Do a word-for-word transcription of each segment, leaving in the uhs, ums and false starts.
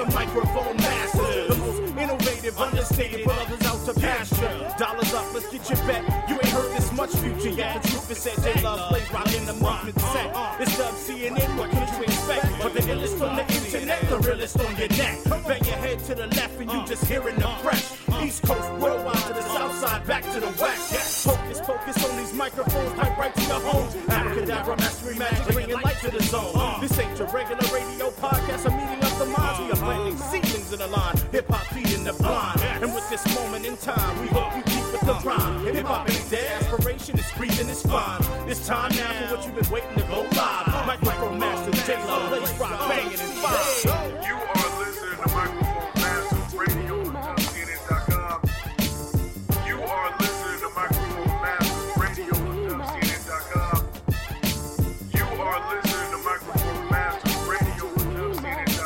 the microphone master. The most innovative, understated, but others out to pasture. Dollars up, let's get your bet. You ain't heard this much future yet. The truth is said, J Love plays rockin' the movement set. It's Dub C N N, what could you expect? But the illest on the internet, the realest on your neck. Bang your head to the left and you just hearing the fresh. East Coast, worldwide to the south side, back to the west. Yes. Focus, focus on these microphones, pipe right to your home. Abracadabra, mastery magic, bringing light to the zone. This ain't your regular radio podcast, a meeting of the minds. We are planting seedlings in the line, hip hop feeding the blind. And with this moment in time, we hope you keep with the rhyme. Hip hop ain't dead, aspiration is breathing, it's fine. It's time now for what you've been waiting to go live. Microphone Masters, J Love, let's rock, banging and fire. You are listening to Microphone Masters Radio on W C N N dot com. You are listening to Microphone Masters Radio on W C N N dot com. You are listening to Microphone Masters Radio on W C N N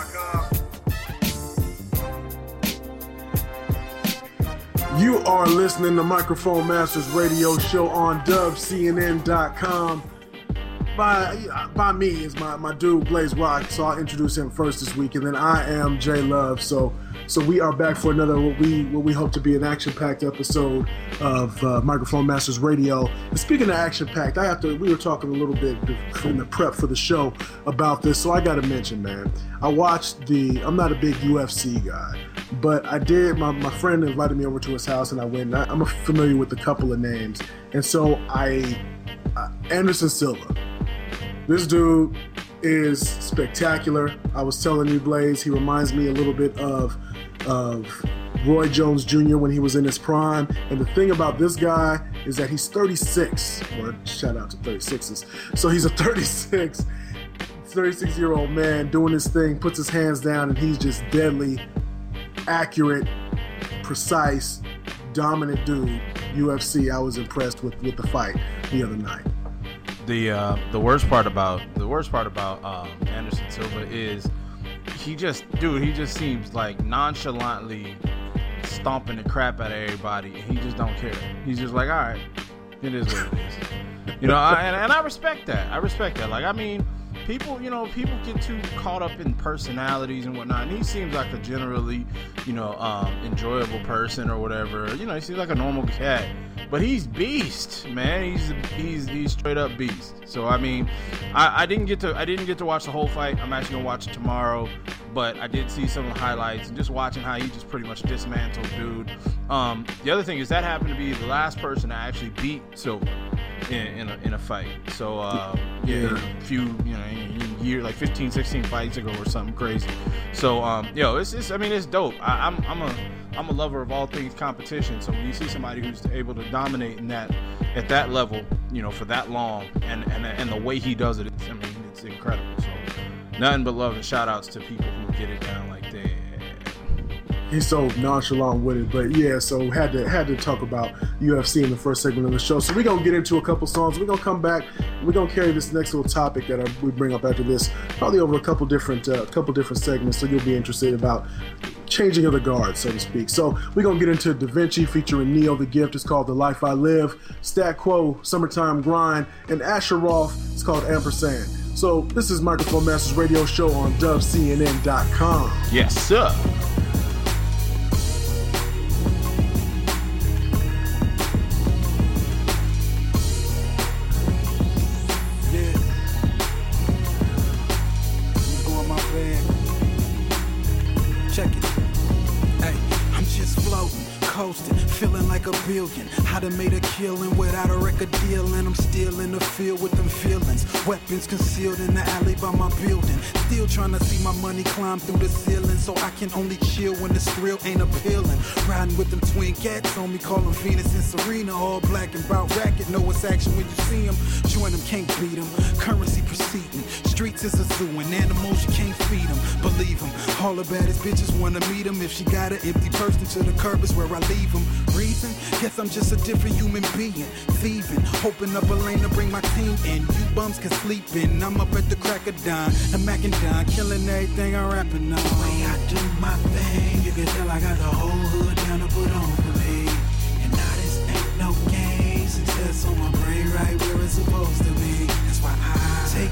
dot com. You are listening to Microphone Masters Radio Show on W C N N dot com. By, by me is my, my dude Blaze Rock, so I'll introduce him first this week, and then I am J Love. So so we are back for another what we what we hope to be an action-packed episode of uh, Microphone Masters Radio. And speaking of action-packed, I have to. We were talking a little bit in the prep for the show about this, so I got to mention, man. I watched the. I'm not a big U F C guy, but I did. My my friend invited me over to his house, and I went. And I, I'm familiar with a couple of names, and so I uh, Anderson Silva. This dude is spectacular. I was telling you, Blaze, he reminds me a little bit of, of Roy Jones Junior when he was in his prime. And the thing about this guy is that he's thirty-six. Or shout out to thirty-sixes. So he's a thirty-six, thirty-six-year-old man doing his thing, puts his hands down, and he's just deadly, accurate, precise, dominant dude. U F C, I was impressed with, with the fight the other night. The uh, the worst part about the worst part about um, Anderson Silva is he just dude he just seems like nonchalantly stomping the crap out of everybody. He just don't care. He's just like, all right, it is what it is. You know, I, and, and I respect that. I respect that. Like, I mean, people, you know, people get too caught up in personalities and whatnot. And he seems like a generally, you know, um, enjoyable person or whatever. You know, he seems like a normal cat. But he's beast, man. He's he's he's straight up beast. So I mean, I, I didn't get to I didn't get to watch the whole fight. I'm actually gonna watch it tomorrow. But I did see some of the highlights and just watching how he just pretty much dismantled dude. Um, the other thing is that happened to be the last person to actually beat Silva in, in, a, in a fight. So uh, yeah, a few you know year like fifteen, sixteen fights ago or something crazy. So um, yo, it's, it's I mean it's dope. I, I'm I'm a I'm a lover of all things competition. So when you see somebody who's able to dominate in that at that level, you know, for that long, and and and the way he does it, it's, I mean, it's incredible. So nothing but love and shout outs to people who get it down like that. He's so nonchalant with it, but yeah, so had to had to talk about U F C in the first segment of the show. So we're gonna get into a couple songs. We're gonna come back. We're gonna carry this next little topic that I, we bring up after this, probably over a couple different uh, couple different segments. So you'll be interested about changing of the guard, so to speak. So we're gonna get into Da Vinci featuring Neo the Gift. It's called The Life I Live. Stat Quo, Summertime Grind, and Asher Roth. It's called Ampersand. So this is Microphone Masters Radio Show on W C N N dot com. Yes, sir. Feeling like a billion. I done made a killing without a record deal, and I'm still in the field with them feelings. Weapons concealed in the alley by my building. Still trying to see my money climb through the ceiling, so I can only chill when the thrill ain't appealing. Riding with them twin cats on me, call them Venus and Serena. All black and bout racket, know it's action when you see them. Join them, can't beat them. Currency proceeding. Streets is a zoo, and animals you can't feed them. Believe them. All the baddest bitches wanna meet them. If she got an empty purse, into the curb is where I leave them. Reason? Guess I'm just a different human being. Thieving, hoping up a lane to bring my team in. You bums can sleep in. I'm up at the crack of dawn. The Mac and Don, killing everything I'm rapping on. The way I do my thing, you can tell I got the whole hood down to put on for me. And now this ain't no game. Success on my brain right where it's supposed to be. That's why I take my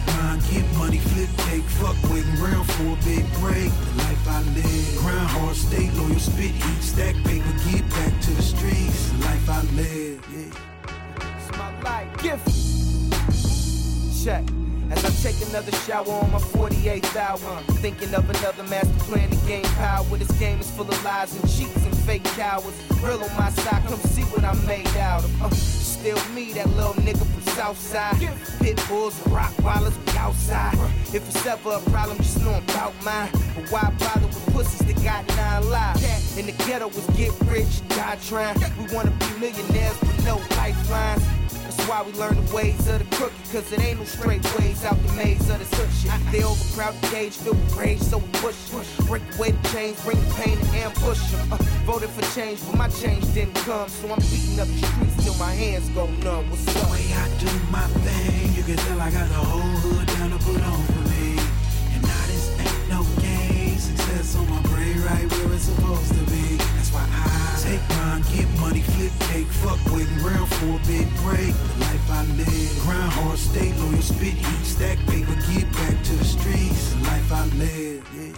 get money, flip cake, fuck waiting around for a big break. The life I live, grind hard, stay loyal, spit heat, stack paper, get back to the streets. The life I live, yeah. It's my life, gift. Check. As I take another shower on my forty-eighth hour, thinking of another master plan to gain power. This game is full of lies and cheats and fake cowards. Real on my side, come see what I'm made out of. Uh, still me, that little nigga from Southside. Pit bulls and rock wallers, we outside. If it's ever a problem, just know I'm about mine. But why bother with pussies that got nine lives? In the ghetto was get rich, die trying. We wanna be millionaires with no lifelines. That's why we learn the ways of the crooked, cause it ain't no straight ways out the maze of this hood shit. They overcrowd the cage, filled with rage, so we push it. Break away the chains, bring the pain and ambush them. Uh, voted for change, but my change didn't come, so I'm beating up the streets till my hands go numb. What's The up? way I do my thing, you can tell I got the whole hood down to put on for me. And now this ain't no game, success on my brain right where it's supposed to be. That's why I take mine, get money, flip cake, fuck waiting around for a big break. The life I live, grind hard, stay loyal, spit heat, stack paper, get back to the streets. The life I live, yeah.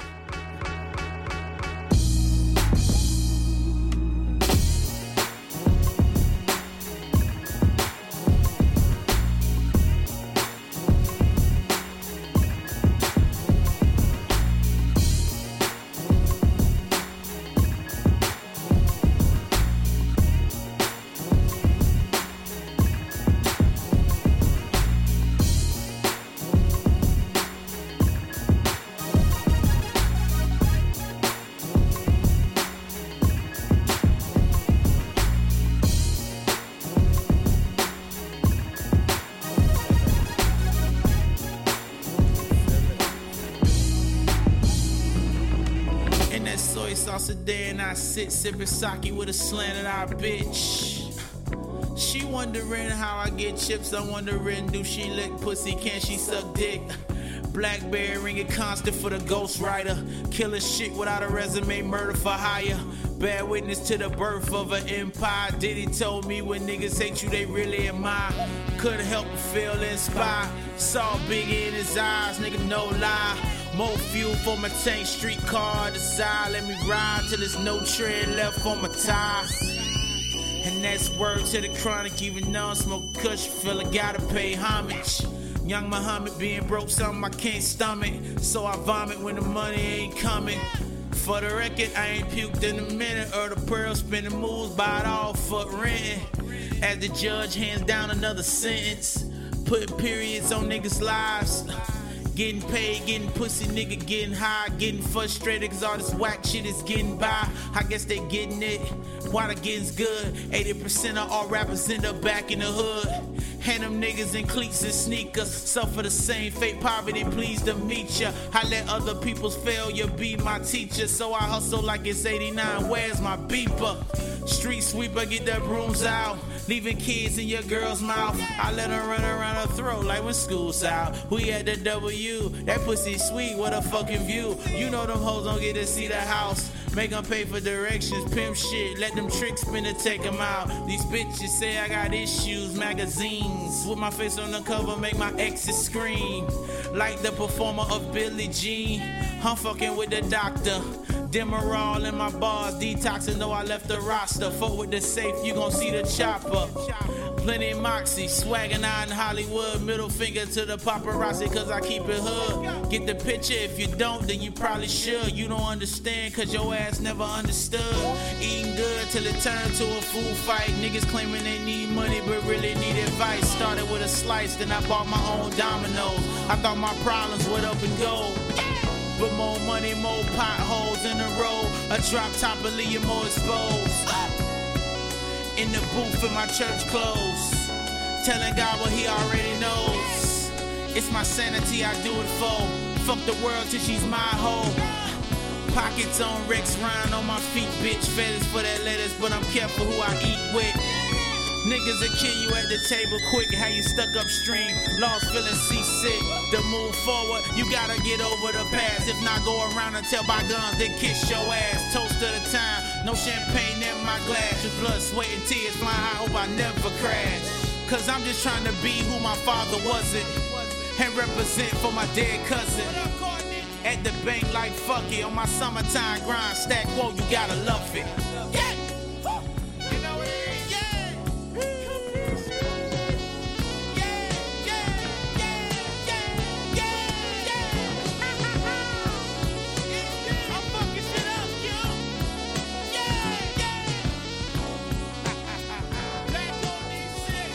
And I sit sipping sake with a slanted eye bitch. She wondering how I get chips. I'm wondering, do she lick pussy? Can she suck dick? Blackberry ringing constant for the ghostwriter. Killing shit without a resume, murder for hire. Bad witness to the birth of an empire. Diddy told me when niggas hate you, they really admire. Couldn't help but feel inspired. Saw Biggie in his eyes, nigga, no lie. More fuel for my tank, streetcar desire. Let me ride till there's no tread left on my tire. And that's word to the chronic. Even though I smoke kush, feel I gotta pay homage. Young Muhammad being broke, something I can't stomach. So I vomit when the money ain't coming. For the record, I ain't puked in a minute. Or the pearl spinning moves, buy it all for renting. As the judge hands down another sentence, putting periods on niggas' lives. Getting paid, getting pussy, nigga getting high. Getting frustrated cause all this whack shit is getting by. I guess they getting it while the getting's good. eighty percent of all rappers end up back in the hood. And them niggas in cleats and sneakers suffer the same fate, poverty, pleased to meet ya. I let other people's failure be my teacher. So I hustle like it's eighty-nine, where's my beeper? Street sweeper, get the brooms out. Leaving kids in your girl's mouth. I let her run around her throat like when school's out. We at the W, that pussy sweet, what a fucking view. You know them hoes don't get to see the house. Make them pay for directions, pimp shit. Let them tricks spin to take them out. These bitches say I got issues, magazines. With my face on the cover, make my exes scream. Like the performer of Billie Jean. I'm fucking with the doctor. Demerol in my bars, detoxing though I left the roster. Fuck with the safe, you gon' see the chopper. Plenty moxie, swagging out in Hollywood. Middle finger to the paparazzi cause I keep it hood. Get the picture, if you don't then you probably should. You don't understand cause your ass never understood. Eating good till it turned to a food fight. Niggas claiming they need money but really need advice. Started with a slice, then I bought my own dominoes. I thought my problems would up and go. But more money, more potholes in the road. A drop top will leave you more exposed. In the booth in my church clothes, telling God what he already knows. It's my sanity I do it for. Fuck the world till she's my hoe. Pockets on Rex, Ryan on my feet, bitch. Feathers for that lettuce, but I'm careful who I eat with. Niggas will kill you at the table quick, how you stuck upstream, lost feeling seasick. To move forward, you gotta get over the past. If not, go around and tell bygones, then kiss your ass. Toast to the time, no champagne in my glass. With blood, sweat, and tears flying high, hope I never crash. Cause I'm just trying to be who my father wasn't. and represent for my dead cousin. At the bank like fuck it, on my summertime grind, stack whoa, you gotta love it. Yeah. You know what it is? Yeah. Yeah, yeah, yeah, yeah, yeah, yeah. I'm fucking shit up, yo. Yeah, yeah. Back on this shit,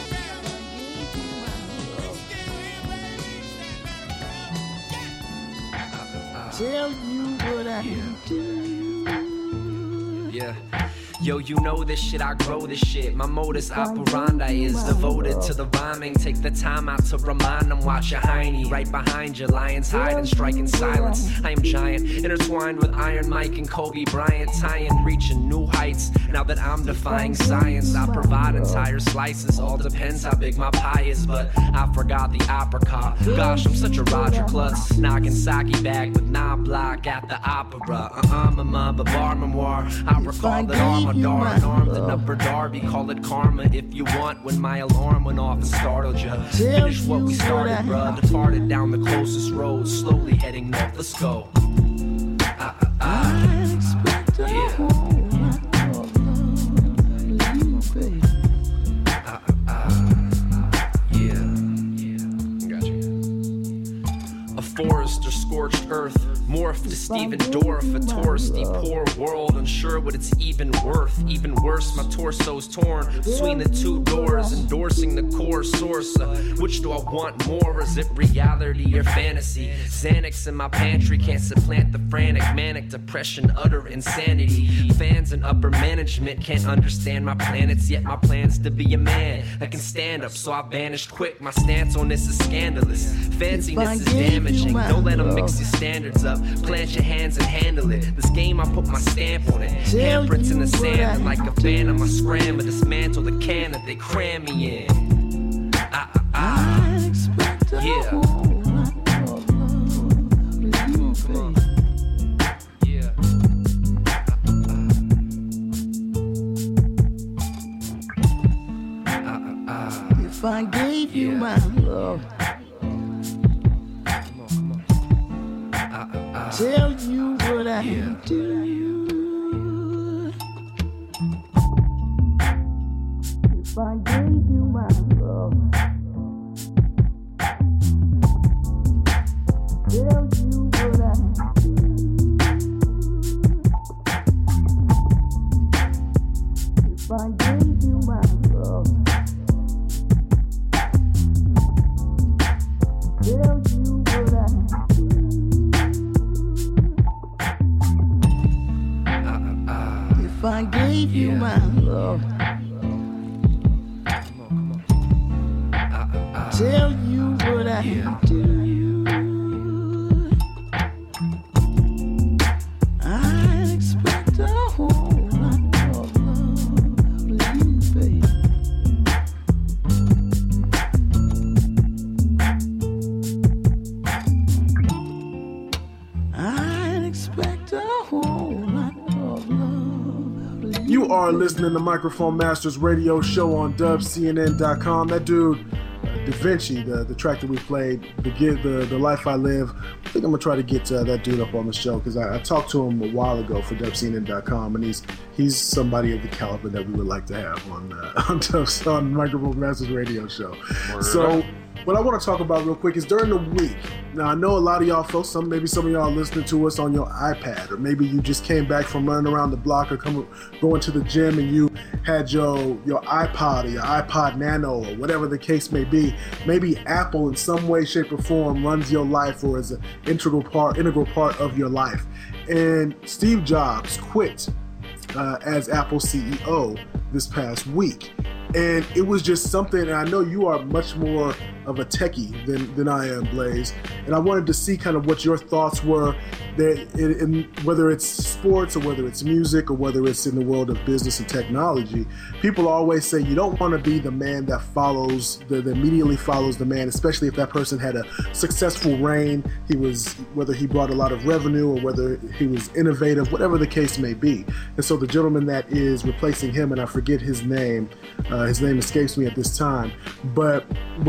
Tell you what I do. Yeah. Yo, you know this shit, I grow this shit. My modus operandi is devoted to the rhyming. Take the time out to remind them, watch your hiney. Right behind you, lions hide and strike in silence. I am giant, intertwined with Iron Mike and Kobe Bryant. Tying, reaching new heights. Now that I'm defying science, I provide entire slices. All depends how big my pie is, but I forgot the apricot. Gosh, I'm such a Roger Klutz. Knocking sake bag with knob block at the opera. Uh-uh, mama, but bar memoir. I recall that all my dark armed and upper Darby, call it karma if you want. When my alarm went off and startled ya, finish what we started, bruh. Departed down the closest road, slowly heading north. Let's go. Ah, ah, ah. Yeah. Ah, ah, ah. Yeah. Yeah. Gotcha. A forest or scorched earth. Morph to Steven Dorff, a touristy poor world, unsure what it's even worth. Even worse, my torso's torn between the two doors, endorsing the core source. Uh, which do I want more? Is it reality or fantasy? Xanax in my pantry can't supplant the frantic, manic depression, utter insanity. Fans and upper management can't understand my planets, yet my plan's to be a man that can stand up, so I vanished quick. My stance on this is scandalous. Fanciness is damaging. Don't let them mix your standards up. Plant your hands and handle it. This game, I put my stamp on it. Handprints in the sand, and like a phantom, I scram and dismantle the can that they cram me in. Ah, ah, ah. Yeah. Yeah. Ah, ah, ah. If I gave you Yeah. my love, tell you what I Yeah. do. If I gave you my love, tell you what I do. If I gave you my love, tell you what I do. If I gave you Yeah. my love, tell you what I Yeah. do. I expect a whole lot of love out of you, baby. I expect a whole lot of love out of you. You are listening to Microphone Masters Radio Show on dub C N N dot com. That dude, uh, Da Vinci, the, the track that we played, the, the the Life I Live. I think I'm gonna try to get uh, that dude up on the show because I, I talked to him a while ago for dub C N N dot com, and he's he's somebody of the caliber that we would like to have on uh, on, Dub, on Microphone Masters Radio Show. Word. So. What I want to talk about real quick is during the week. Now, I know a lot of y'all folks, some maybe some of y'all are listening to us on your iPad, or maybe you just came back from running around the block or come, going to the gym and you had your, your iPod or your iPod Nano or whatever the case may be. Maybe Apple in some way, shape, or form runs your life or is an integral part, integral part of your life. And Steve Jobs quit uh, as Apple C E O this past week. And it was just something, and I know you are much more of a techie than, than I am, Blaze. And I wanted to see kind of what your thoughts were, that in, in, whether it's sports or whether it's music or whether it's in the world of business and technology. People always say you don't want to be the man that follows, the, that immediately follows the man, especially if that person had a successful reign. He was, whether he brought a lot of revenue or whether he was innovative, whatever the case may be. And so the gentleman that is replacing him, and I forget his name, uh, his name escapes me at this time, but when you think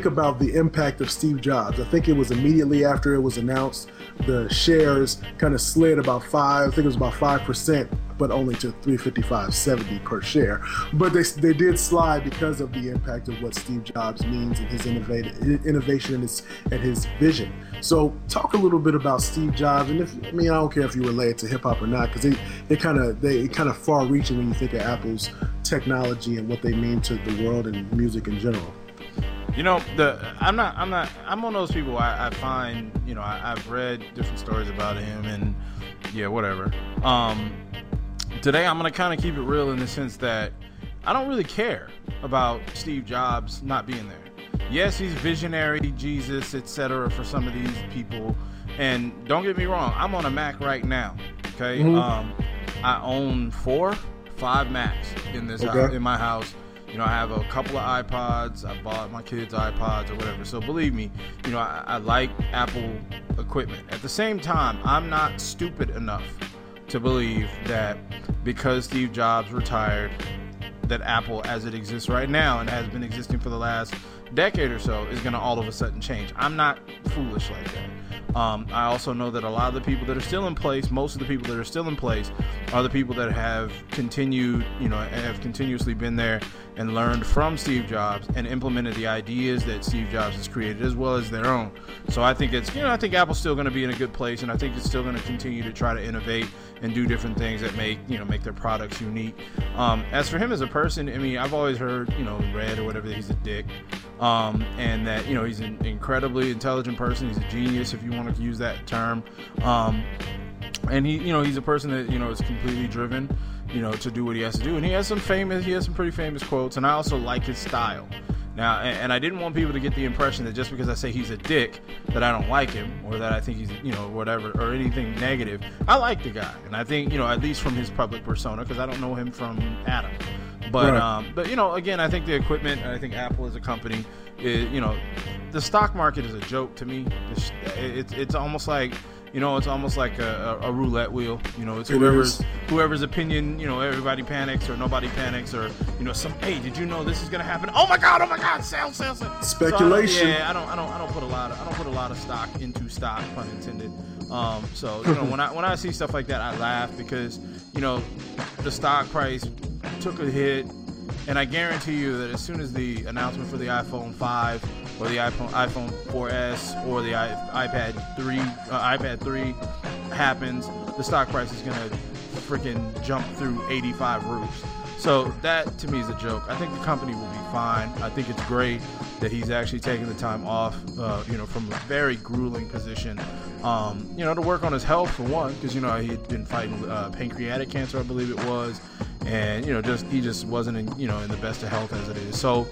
think about the impact of Steve Jobs? I think it was immediately after it was announced, the shares kind of slid about five, I think it was about five percent, but only to three fifty-five seventy per share. But they they did slide because of the impact of what Steve Jobs means and his innovative innovation and his and his vision. So talk a little bit about Steve Jobs, and if I mean I don't care if you relate it to hip hop or not, because it it kind of they kind of far reaching when you think of Apple's technology and what they mean to the world and music in general. You know, the I'm not I'm not I'm one of those people. I, I find you know I, I've read different stories about him and yeah whatever. Um, today I'm gonna kind of keep it real in the sense that I don't really care about Steve Jobs not being there. Yes, he's visionary, Jesus, et cetera for some of these people. And don't get me wrong, I'm on a Mac right now. Okay, mm-hmm. um, I own four, five Macs in this okay. house, in my house. You know, I have a couple of iPods. I bought my kids iPods or whatever. So believe me, you know, I, I like Apple equipment. At the same time, I'm not stupid enough to believe that because Steve Jobs retired, that Apple, as it exists right now and has been existing for the last decade or so, is going to all of a sudden change. I'm not foolish like that. Um, I also know that a lot of the people that are still in place, most of the people that are still in place, are the people that have continued, you know, have continuously been there and learned from Steve Jobs and implemented the ideas that Steve Jobs has created as well as their own. So I think it's, you know, I think Apple's still going to be in a good place, and I think it's still going to continue to try to innovate and do different things that make, you know, make their products unique. Um, as for him as a person, I mean, I've always heard, you know, read or whatever, that he's a dick, um, and that, you know, he's an incredibly intelligent person. He's a genius, if you want to use that term. Um, and he, you know, he's a person that, you know, is completely driven, you know, to do what he has to do. And he has some famous, he has some pretty famous quotes, and I also like his style. Now, and, and I didn't want people to get the impression that just because I say he's a dick, that I don't like him, or that I think he's, you know, whatever, or anything negative. I like the guy, and I think, you know, at least from his public persona, because I don't know him from Adam. But, right. um, but you know, again, I think the equipment, I think Apple as a company, is, you know, the stock market is a joke to me. It's, it's, it's almost like, you know, it's almost like a, a, a roulette wheel. You know, it's whoever's whoever's opinion, you know, everybody panics or nobody panics, or, you know, some, hey, did you know this is gonna happen? Oh my God, oh my God, sell, sell, sell. Speculation. So, yeah, I don't, I don't, I don't put a lot of, I don't put a lot of stock into stock, pun intended. Um, so you know, when I when I see stuff like that, I laugh because, you know, the stock price took a hit, and I guarantee you that as soon as the announcement for the iPhone five or the iPhone iPhone four S or the I, iPad three uh, iPad three happens, the stock price is gonna freaking jump through eighty-five roofs. So that to me is a joke. I think the company will be fine. I think it's great that he's actually taking the time off, uh, you know, from a very grueling position, um, you know, to work on his health for one, because, you know, he had been fighting uh, pancreatic cancer, I believe it was, and, you know, just he just wasn't in, you know, in the best of health as it is. So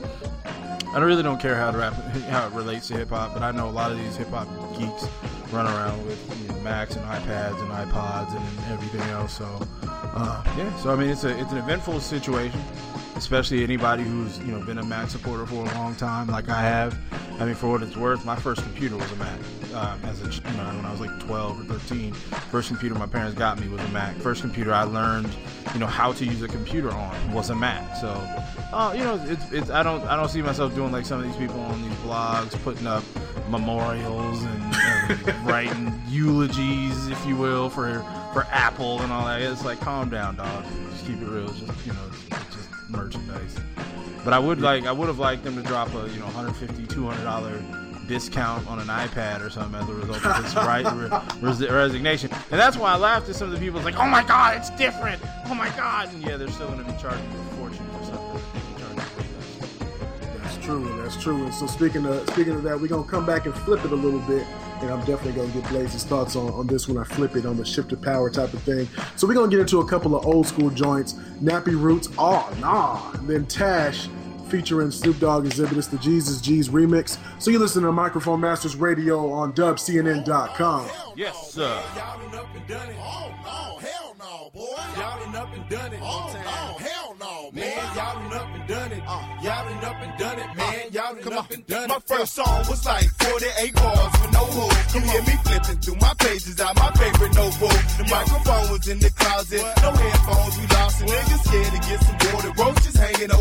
I really don't care how, to rap, how it relates to hip hop, but I know a lot of these hip hop geeks run around with, you know, Macs and iPads and iPods and everything else. So uh, yeah, so I mean, it's a it's an eventful situation, especially anybody who's, you know, been a Mac supporter for a long time, like I have. I mean, for what it's worth, my first computer was a Mac. Um, as a, you know, when I was like twelve or thirteen, first computer my parents got me was a Mac. First computer I learned, you know, how to use a computer on was a Mac. So, uh, you know, it's, it's I don't I don't see myself doing like some of these people on these blogs, putting up memorials and, and writing eulogies, if you will, for for Apple and all that. It's like, calm down, dog. Just keep it real. It's just, you know, it's, it's just merchandise. But I would like I would have liked them to drop a, you know, one hundred fifty dollars, two hundred dollars discount on an iPad or something as a result of this right res- resignation. And that's why I laughed at some of the people. It's like, oh my God, it's different. Oh my God. And yeah, they're still going to be charging you a fortune for something. That's true. That's true. And so speaking of speaking of that, we're going to come back and flip it a little bit. And I'm definitely going to get Blaze's thoughts on, on this when I flip it on the shift to power type of thing. So we're going to get into a couple of old school joints. Nappy Roots, oh, nah. And then Tash, featuring Snoop Dogg Exhibit. It's the Jesus G's remix. So you listen to Microphone Masters Radio on dub C N N dot com. Yes, sir. Y'all done up and done it. Oh, no, hell no, boy. Y'all done up and done it. Oh, no, hell no, man. Y'all done up and done it. Uh, y'all done up and done it, man. Y'all done up and done it. My first song was like forty-eight bars with no hook. You hear me flipping through my pages out my favorite notebook. The microphone was in the closet. No headphones, we lost it. Niggas scared to get some water. Roaches hanging over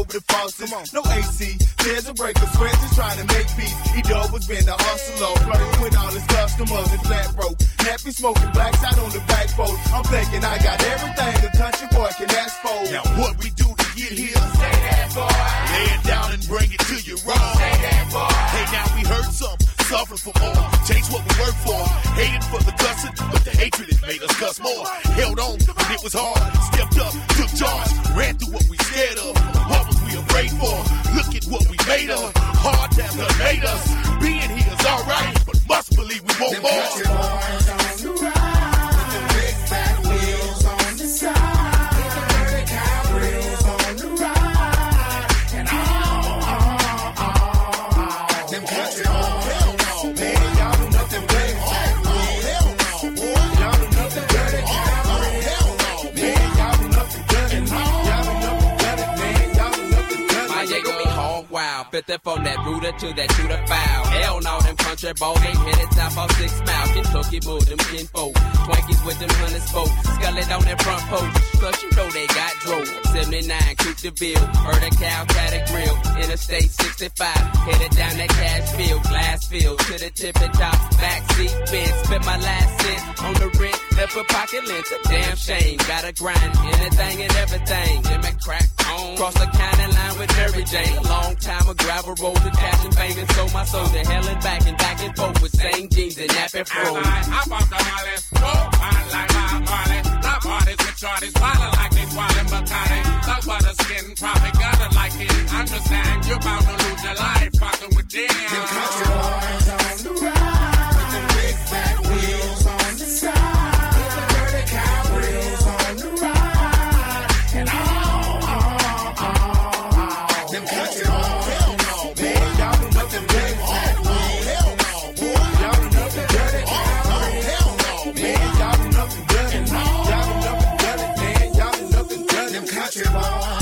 over the faucets. No A C, there's a breaker. Sweat just trying to make peace. E-Dub was been the hustler, flirting with all his customers and flat broke. Nappy smoking blacks out on the back boat. I'm thinking I got everything a country boy can ask for. Now what we do to get here? Say that, boy. Lay it down and bring it to you raw. Say that, boy. Hey, now we heard some, suffering for more. Takes what we work for. Hated for the cussing, but the hatred it made us cuss more. Held on when it was hard. Stepped up, took charge. Ran through what we scared of. What was we afraid for? Look at what we made of. Hard times done made us. Being here is alright, but must believe we want more. Country boys on the ride, with the big fat wheels on the side, with the dirty cow grills on the ride, and all, all, all, all. Them country boys, hell no, man, y'all do nothing big fat wheels. Hell no, boy, y'all do nothing dirty cow grills. Hell no, man, y'all do nothing dirty. Y'all do nothing dirty, man, y'all do nothing dirty. My Jago be hog wild, fifty from that rooter to that shooter foul. Hell no, them country boys ain't hit it top off six mouth. Kentucky bull, them kinfolk. Twinkies with them hundred spoke. Scullet on that front porch. Plus you know they got drove. seventy-nine, Coupe de Ville. Heard a cow, cat a grill. Interstate sixty-five. Headed down that cash field. Glass field to the tippy top. Backseat bin. Spent my last cent on the rent. Left a pocket lint. A damn shame. Gotta grind anything and everything. Jimmy crack on. Cross the county line with Mary Jane. A long time a gravel road to catch and bang and sold my soul to hell and back and back and forth with same jeans and nappy fro. I bought the Molly, go, I like my Molly. The parties with shorties, wildin' like they wildin' Bacardi. The butter skin, probably gotta like it. Understand, you're bound to lose your life, fucking with them. Them country boys on the ride, with the big fat wheels on the side, with the dirty cow grills on the ride, and all, all, all, all. Them country boys, hell no, man, y'all do nothing big fat wheels. Hell no, boy, y'all do nothing dirty cow grills. Hell no, man, y'all do nothing dirty. Y'all do nothing dirty, man, y'all do nothing dirty. Them country boys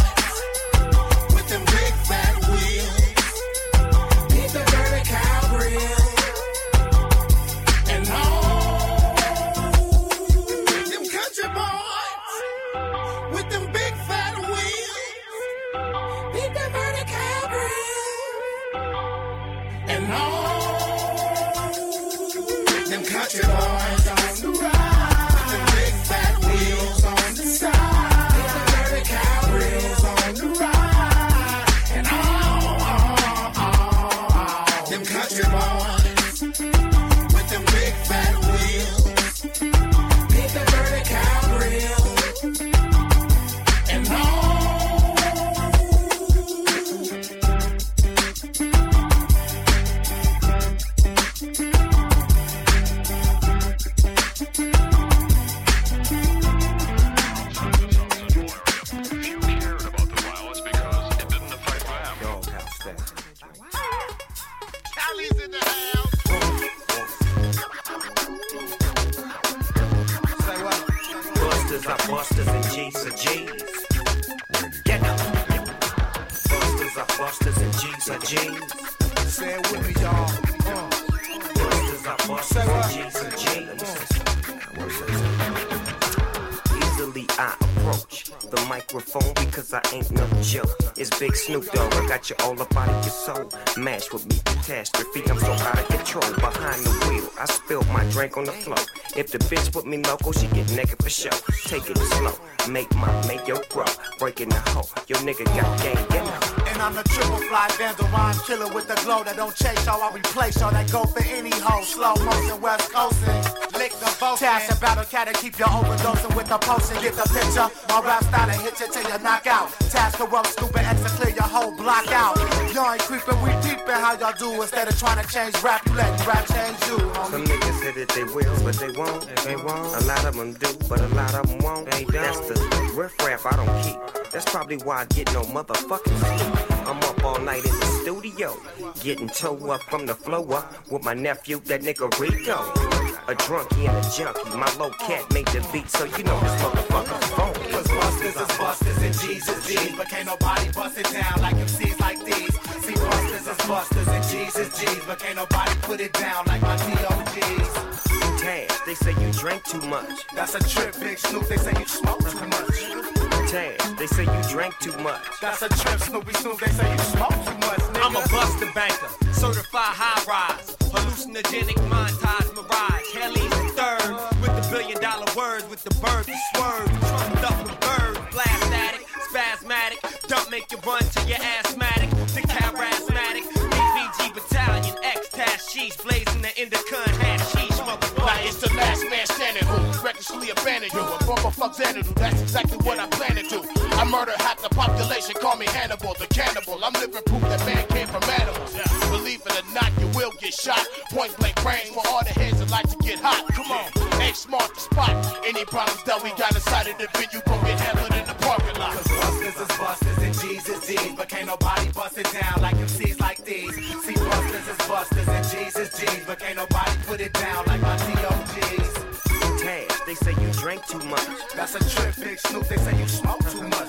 with them big fat wheels. Beat the dirty cow grill. And all them country boys with them big fat wheels. Beat the dirty cow grill. And all them country boys on the ride, with them big fat wheels on the side, with the dirty cow grills on the ride, and all, all, all, all. Them country boys with them big fat wheels, beat the dirty cow grill, and all. Callie's in the house. Busters are busters and G's are G's. Get up. Busters are busters and G's are G's. Say it with me, y'all. Uh. Busters are busters and G's are G's. Easily I approach the microphone because I ain't no joke. It's Big Snoop Dogg, I got you all up out of your soul. Mash with me, catastrophe, I'm so out of control. Behind the wheel, I spilled my drink on the floor. If the bitch put me loco, she get naked for show. Take it slow, make my mayo grow. Breaking the hoe, your nigga got game, you know. And I'm the triple fly vandal rhyme killer with the glow that don't chase y'all, I replace y'all that go for any hoe. Slow motion, west coasting, lick the boat. Task a battle cat and keep you overdosing with the potion. Get the picture, my rap style and hit you till you knock out. Task the rope, stupid X to clear your whole block out. Y'all ain't creeping, we peeping how y'all do. Instead of trying to change rap, you let rap change you. Homie. Some niggas say that they will, but they won't. They won't. A lot of them do, but a lot of them won't. They don't. That's the riff rap I don't keep. That's probably why I get no motherfucking sleep. I'm up all night in the studio, getting toe up from the flow up with my nephew, that nigga Rico. A drunkie and a junkie, my low cat made the beat, so you know this motherfucker's phony. Cause busters is busters and G's is G's, but can't nobody bust it down like M Cs like these. See, busters is busters and G's is G's, but can't nobody put it down like my D O Gs. Taz, they say you drank too much. That's a trip, Big Snoop, they say you smoke too much. Taz, they say you drank too much. That's a trip, Snoopy Snoop, they say you smoke too much, nigga. I'm a buster banker, certified high rise, hallucinogenic montage mirage, Kelly's the third, with the billion dollar words, with the bird to swerve, trumped up with birds, blast addict, spasmatic, don't make you run to your asthmatic, the charismatic, B V G battalion, X-Tash, sheesh, blazing the Indicun, hashish, motherfucker. Now it's the last man standing who recklessly abandoned you. A bumper fuck Xanadu, that's exactly what I plan to do. I murder half the population, call me Hannibal, the cannibal. I'm living proof that man came from animals. Believe it or not, you will get shot. Point blank range for all the heads that like to get hot. Come on, ain't smart to spot any problems that we got inside of the venue. Gon' get handled in the parking lot. Cause busters is busters and G's is G's, but can't nobody bust it down like M Cs like these. See, busters is busters and G's is G's, but can't nobody put it down like my D O Gs. Taz, they say you drank too much. That's a trip, Big Snoop, they say you smoke too much.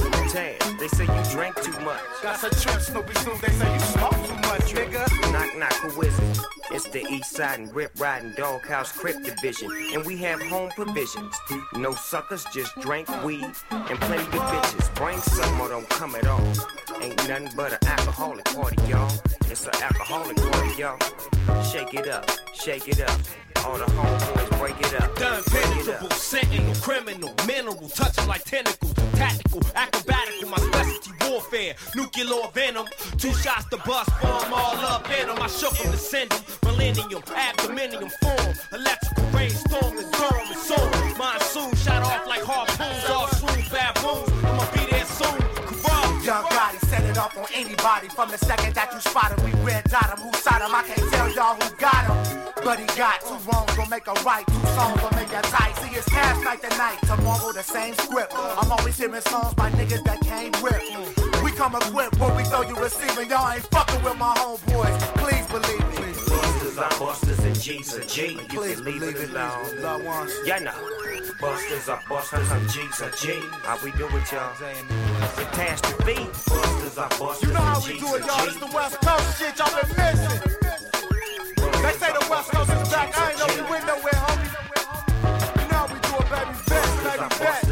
Taz, they say you drank too much. That's a trip, Snoopy Snoop, they say you smoke too much, nigga. Knock, knock, who is it? It's the East Side and Rip Riding Doghouse Crip Division, and we have home provisions. No suckers, just drink weed and plenty of bitches. Bring some or don't come at all. Ain't nothing but an alcoholic party, y'all. It's an alcoholic party, y'all. Shake it up, shake it up. All the homeboys break it up. Done penetrable, sentinel, criminal, mineral, touching like tentacles, tactical, acrobatical, my specialty warfare, nuclear venom, two shots to bust, form all up in them. I shook them to send them, millennium, abdominium form, electrical rainstorm and storm and soon. Monsoon shot off like harpoons, all soon baboons. I'ma be there soon. Young Gotti set it off on anybody. From the second that you spot him, we red dot him. Who shot him? I can't tell y'all who got him. But he got two wrongs, gon' make a right. Two songs gon' make that tight. See, it's cash night tonight. Tomorrow the same script. I'm always hearing songs by niggas that can't rip. We come equipped, what we throw you receiving. Y'all ain't fucking with my homeboys. Please believe me. Busters are busters and G's are G. You Please can leave believe it it, alone. Lord wants. Yeah, no. Busters are busters and G's are G. How we do it, y'all? Catastrophe. Busters are busters You know how and we G's do it, are y'all. G. It's the West Coast shit y'all been missing. They say the West Coast is back. I ain't know we went nowhere, homie. You know how we do it, baby. Best, baby,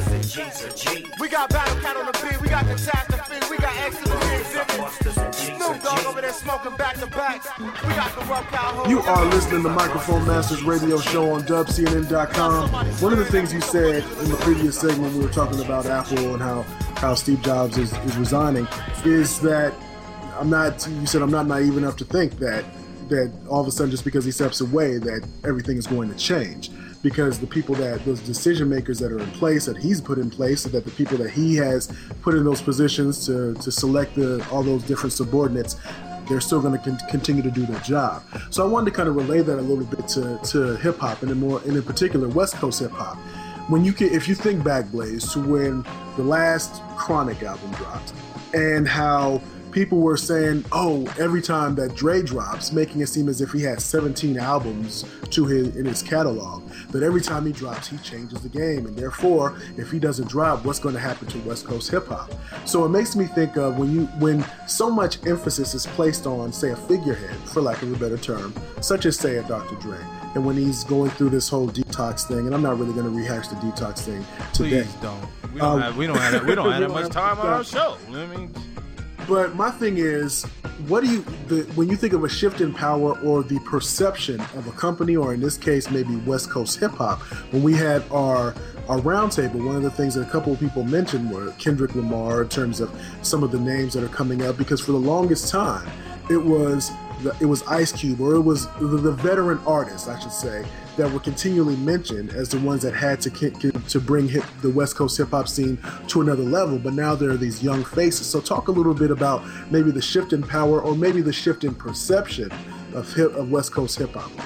best. We got Battle Cat on the beat. We got Catastrophe. We got Exodus Exhibit. Snoop Dogg over there smoking back to back. We got the Rough Cow. You are listening to Microphone Masters Radio Show on dub C N N dot com. One of the things you said in the previous segment, we were talking about Apple and how, how Steve Jobs is, is resigning, is that I'm not, you said I'm not naive enough to think that that all of a sudden just because he steps away that everything is going to change. Because the people that, those decision makers that are in place, that he's put in place, so that the people that he has put in those positions to, to select the, all those different subordinates, they're still going to con- continue to do their job. So I wanted to kind of relay that a little bit to, to hip hop, and in more, and in particular West Coast hip hop. When you can, if you think back, Blaze, to when the last Chronic album dropped, and how people were saying, oh, every time that Dre drops, making it seem as if he has seventeen albums to his in his catalog, that every time he drops, he changes the game, and therefore, if he doesn't drop, what's going to happen to West Coast hip hop? So it makes me think of when you when so much emphasis is placed on, say, a figurehead, for lack of a better term, such as, say, a Doctor Dre, and when he's going through this whole detox thing, and I'm not really going to rehash the detox thing today. Please don't. We don't um, have we don't have that, we don't have that much time on our show. You know what I mean? But my thing is, what do you, the, when you think of a shift in power or the perception of a company, or in this case, maybe West Coast hip hop, when we had our our roundtable, one of the things that a couple of people mentioned were Kendrick Lamar in terms of some of the names that are coming up, because for the longest time, it was the, it was Ice Cube, or it was the, the veteran artists, I should say, that were continually mentioned as the ones that had to to bring hip, the West Coast hip hop scene to another level. But now there are these young faces. So talk a little bit about maybe the shift in power, or maybe the shift in perception of hip, of West Coast hip hop.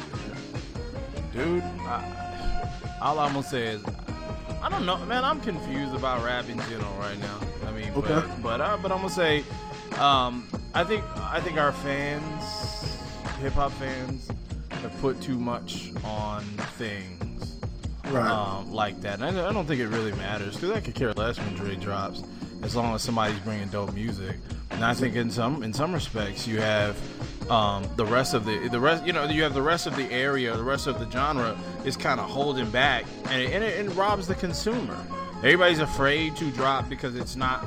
Dude, I, all I'm gonna say is, I don't know, man. I'm confused about rap in general right now. I mean, okay. but but, uh, but I'm gonna say, um, I think I think our fans, hip hop fans, have put too much on things, right? Um, like that. And I, I don't think it really matters, because I could care less when Dre drops, as long as somebody's bringing dope music. And I think in some in some respects you have um, the rest of the the rest you know you have the rest of the area, the rest of the genre is kind of holding back, and it, and it, it robs the consumer. everybody's afraid to drop because it's not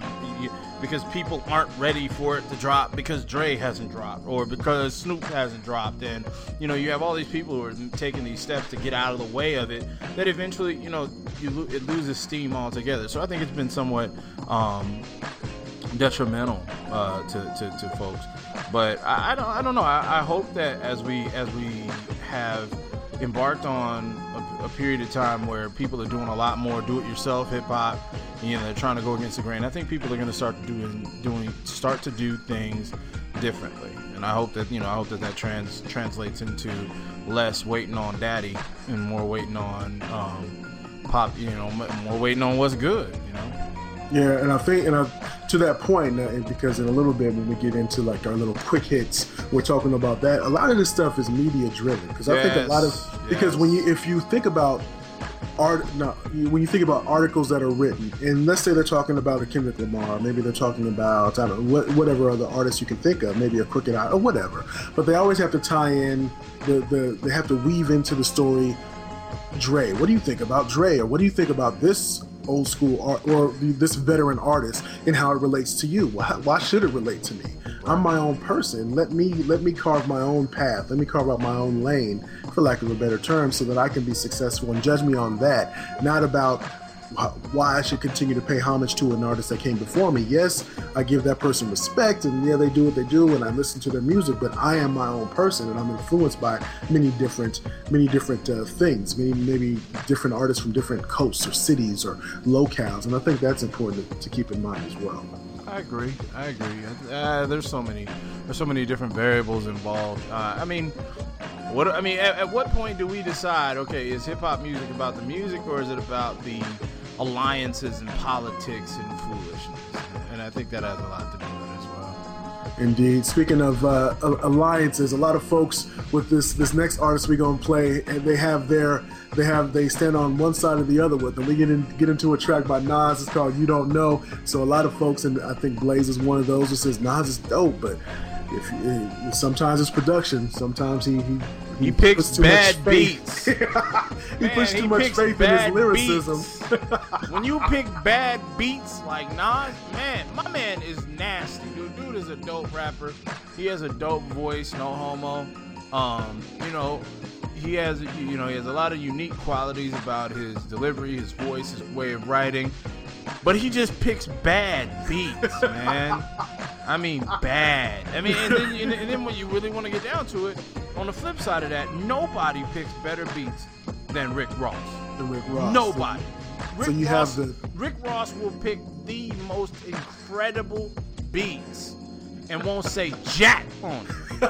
because people aren't ready for it to drop because Dre hasn't dropped or because Snoop hasn't dropped, and you know you have all these people who are taking these steps to get out of the way of it that eventually you know you lo- it loses steam altogether. So I think it's been somewhat um, detrimental uh, to, to to folks, but I, I don't I don't know. I, I hope that as we as we have embarked on a, a period of time where people are doing a lot more do-it-yourself hip-hop, you know, they're trying to go against the grain. I think people are going to start doing doing start to do things differently, and I hope that you know I hope that that trans translates into less waiting on daddy and more waiting on um, pop, you know, more waiting on what's good, you know. Yeah, and I think, and I, to that point, uh, because in a little bit when we get into like our little quick hits, we're talking about that. A lot of this stuff is media driven because I yes, think a lot of because yes. when you if you think about art, no, when you think about articles that are written, and let's say they're talking about a Kendrick Lamar, maybe they're talking about I don't know what, whatever other artists you can think of, maybe a Crooked Eye or whatever, but they always have to tie in the the they have to weave into the story. Dre, what do you think about Dre, or what do you think about this old school art or this veteran artist and how it relates to you? Why, why should it relate to me? I'm my own person. Let me let me carve my own path. Let me carve out my own lane, for lack of a better term, so that I can be successful, and judge me on that, not about why I should continue to pay homage to an artist that came before me. Yes, I give that person respect, and yeah, they do what they do, and I listen to their music, but I am my own person, and I'm influenced by many different many different uh, things, many maybe different artists from different coasts or cities or locales, and I think that's important to, to keep in mind as well. I agree. I agree. Uh, there's so many there's so many different variables involved. Uh, I mean, what I mean, at, at what point do we decide? Okay, is hip hop music about the music, or is it about the alliances and politics and foolishness? And I think that has a lot to do with it as well. Indeed. Speaking of uh, alliances, a lot of folks with this this next artist we're gonna play, and they have their they have they stand on one side or the other with them. We get in, get into a track by Nas. It's called "You Don't Know." So a lot of folks, and I think Blaze is one of those, who says Nas is dope, but if, if sometimes it's production, sometimes he he. He, he picks bad beats. he Man, puts too he much picks faith in his bad lyricism. When you pick bad beats like Nas, man, my man is nasty. Dude, dude is a dope rapper. He has a dope voice, no homo. Um, you know, he has you know he has a lot of unique qualities about his delivery, his voice, his way of writing. But he just picks bad beats, man. I mean, bad. I mean, and then, and, and then when you really want to get down to it, on the flip side of that, nobody picks better beats than Rick Ross. The Rick Ross. Nobody. Rick So you Ross, have the- Rick Ross will pick the most incredible beats and won't say jack on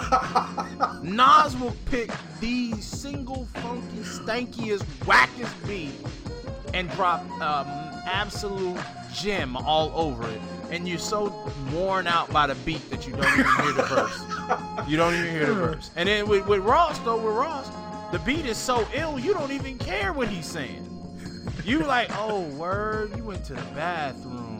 it. Nas will pick the single funky, stankiest, wackest beat and drop um, absolute gem all over it, and you're so worn out by the beat that you don't even hear the verse. You don't even hear the verse. And then with, with Ross, though, with Ross, the beat is so ill, you don't even care what he's saying. You like, oh, word, you went to the bathroom.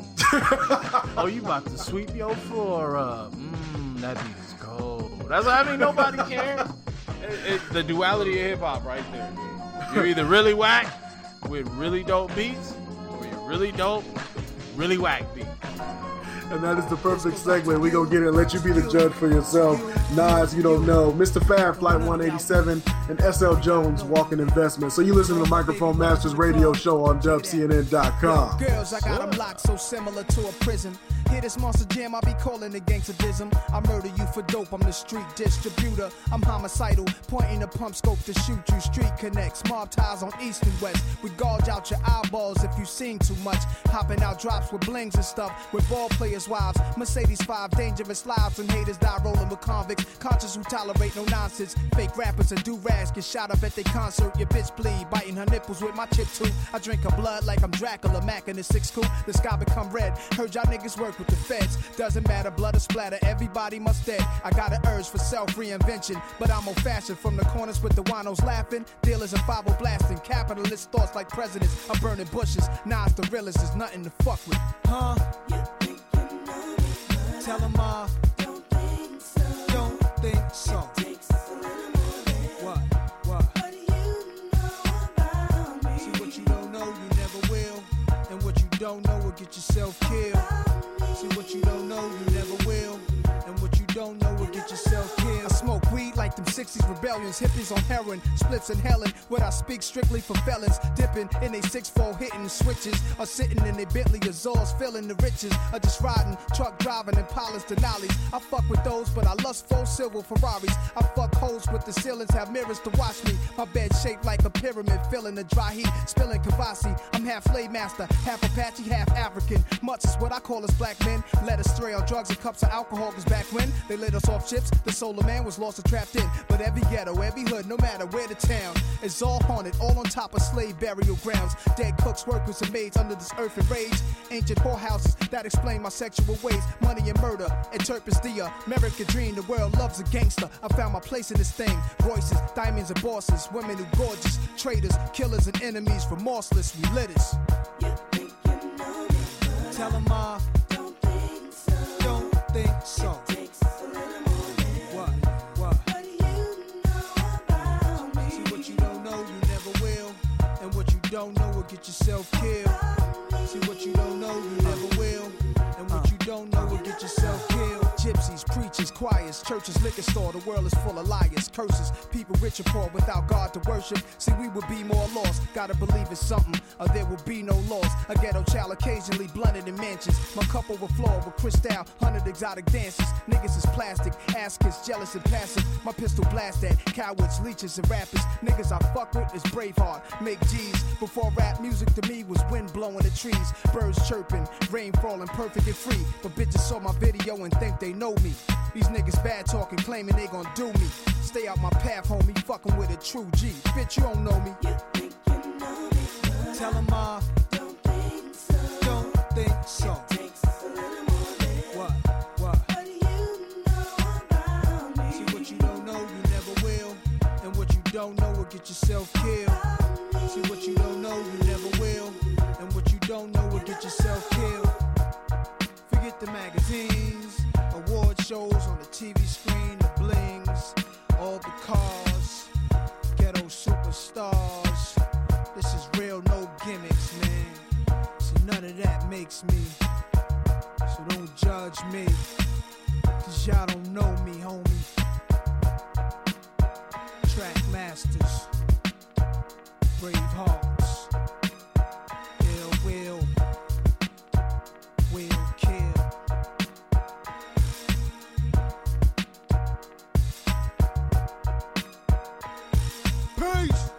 Oh, you about to sweep your floor up. Mmm, that beat is cold. That's what I mean, nobody cares. It, it, the duality of hip-hop right there, dude. You're either really whack with really dope beats, or you're really dope, really whack beats. And that is the perfect segue. We're going to get it and let you be the judge for yourself. Nas, You Don't Know. Mister Fab, Flight one eighty-seven, and S L Jones, Walking Investment. So you listen to the Microphone Masters radio show on dub C N N dot com. Girls, I got them locked so similar to a prison. Hear this monster jam, I be calling it gangsterism. I murder you for dope, I'm the street distributor. I'm homicidal, pointing a pump scope to shoot you. Street connects, mob ties on east and west. We gouge out your eyeballs if you sing too much. Hopping out drops with blings and stuff. With ball players' wives, Mercedes five, dangerous lives. And haters die rolling with convicts. Conscious who tolerate no nonsense. Fake rappers and do-rags get shot up at their concert. Your bitch bleed, biting her nipples with my chip too. I drink her blood like I'm Dracula, Mac in the six coupe. The sky become red. Heard y'all niggas work with the feds. Doesn't matter, blood or splatter, everybody must dead. I got an urge for self-reinvention, but I'm old-fashioned. From the corners with the winos laughing, dealers and Bible blasting, capitalist thoughts like presidents. I'm burning bushes, Nas the realest, is nothing to fuck with. Huh? Tell them uh, don't think so. Don't think so. What? What? What do you know about me? See what you don't know, you never will. get yourself killed. See what you don't know, you never will. And what you don't know will get yourself killed. I smoke weed like them sixties rebellions. Hippies on heroin, splits in Helen. What I speak strictly for felons. Dipping in they six-fold hitting switches. Or sitting in their Bentley Azores, feeling the riches. Or just riding, truck driving and pilots Denali's. I fuck with those, but I lust for silver Ferraris. I fuck hoes with the ceilings, have mirrors to watch me. My bed shaped like a pyramid, feeling the dry heat, spilling Kavasi. I'm half slave master, half Apache, half African. Much is what I call us black men. Led astray on drugs and cups of alcohol, cause back when they laid us off ships, the solar man was lost or trapped in. But every ghetto, every hood, no matter where the town, is all haunted, all on top of slave burial grounds. Dead cooks, workers, and maids under this earth and rage. Ancient whorehouses that explain my sexual ways. Money and murder interprets the American dream. The world loves a gangster. I found my place in this thing. Royces, diamonds, and bosses. Women who gorgeous. Traitors, killers, and enemies. Remorseless, we lit us. Tell them I don't think so. Don't think so. What? What? What do you know about me? See what you don't know, you never will. And what you don't know will get yourself killed. See what you don't know, you never will. And what you don't know will get yourself killed. Gypsies, preachers, choirs, churches, liquor store. The world is full of liars, curses. People rich or poor without God to worship. See, we would be more lost. Gotta believe in something, or there will be no loss. A ghetto child occasionally blunted in mansions. My cup overflow with crystal, hundred exotic dances. Niggas is plastic, ass kiss, jealous and passive. My pistol blast at cowards, leeches, and rappers. Niggas I fuck with is Braveheart, make G's. Before rap music to me was wind blowing the trees, birds chirping, rain falling perfect and free. But bitches saw my video and think they know me. These niggas bad talking, claiming they gon' do me. Stay out my path, homie, fucking with a true G. Bitch, you don't know me. You think you know me, but tell them I don't think so. Don't think so. It takes a little more than what? What? What do you know about me? See what you don't know, you never will. And what you don't know will get yourself killed. See what you don't know, you never will. And what you don't know will get yourself killed. Forget the magazines, award shows on the T V screen, the blings, all the cars, ghetto superstars. This is real, no gimmicks, man. So none of that makes me. So don't judge me, cause y'all don't know me, homie. Track masters, brave hearts, ill will, will kill. Peace.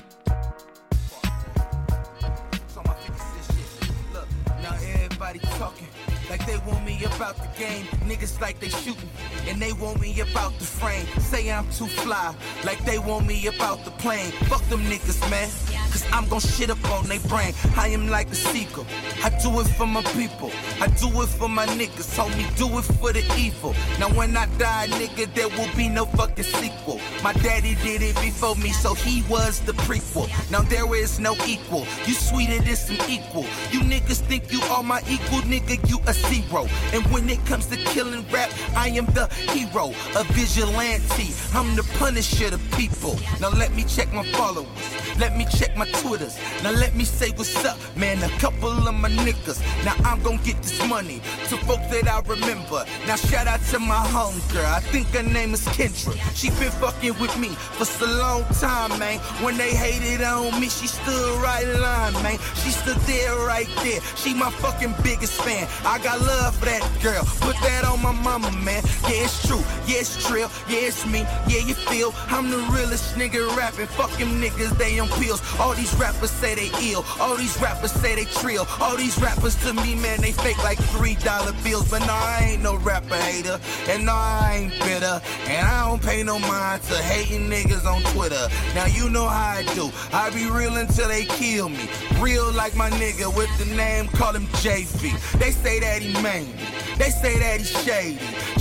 So my fifty-six shit. Look, now everybody talking like they want me about the game. Niggas like they shooting, and they want me about the frame. Say I'm too fly, like they want me about the plane. Fuck them niggas, man, cause I'm gon' shit up on they brain. I am like a seeker, I do it for my people, I do it for my niggas. Homie, do it for the evil. Now when I die, nigga, there will be no fucking sequel. My daddy did it before me, so he was the prequel. Now there is no equal, you sweeter than some equal. You niggas think you are my equal, nigga, you a zero. And when it comes to killing rap, I am the hero, a vigilante. I'm the punisher of people. Now let me check my followers, let me check my Twitters. Now let me say what's up, man, a couple of my niggas. Now I'm gon' get this money to folks that I remember. Now shout out to my homegirl, I think her name is Kendra. She been fucking with me for so long time, man. When they hated on me, she stood right in line, man. She stood there right there, she my fucking biggest fan. I got love for that girl, put that on my mama, man. Yeah, it's true, yeah, it's trill, yeah, it's me, yeah, you feel I'm the realest nigga rapping. Fuck them niggas, they on pills. All these rappers say they ill, all these rappers say they trill. All these rappers to me, man, they fake like three dollar bills. But no, I ain't no rapper hater, and no, I ain't bitter, and I don't pay no mind to hating niggas on Twitter. Now you know how I do, I be real until they kill me. Real like my nigga with the name, call him J V. They say that he mean, they say that he shady.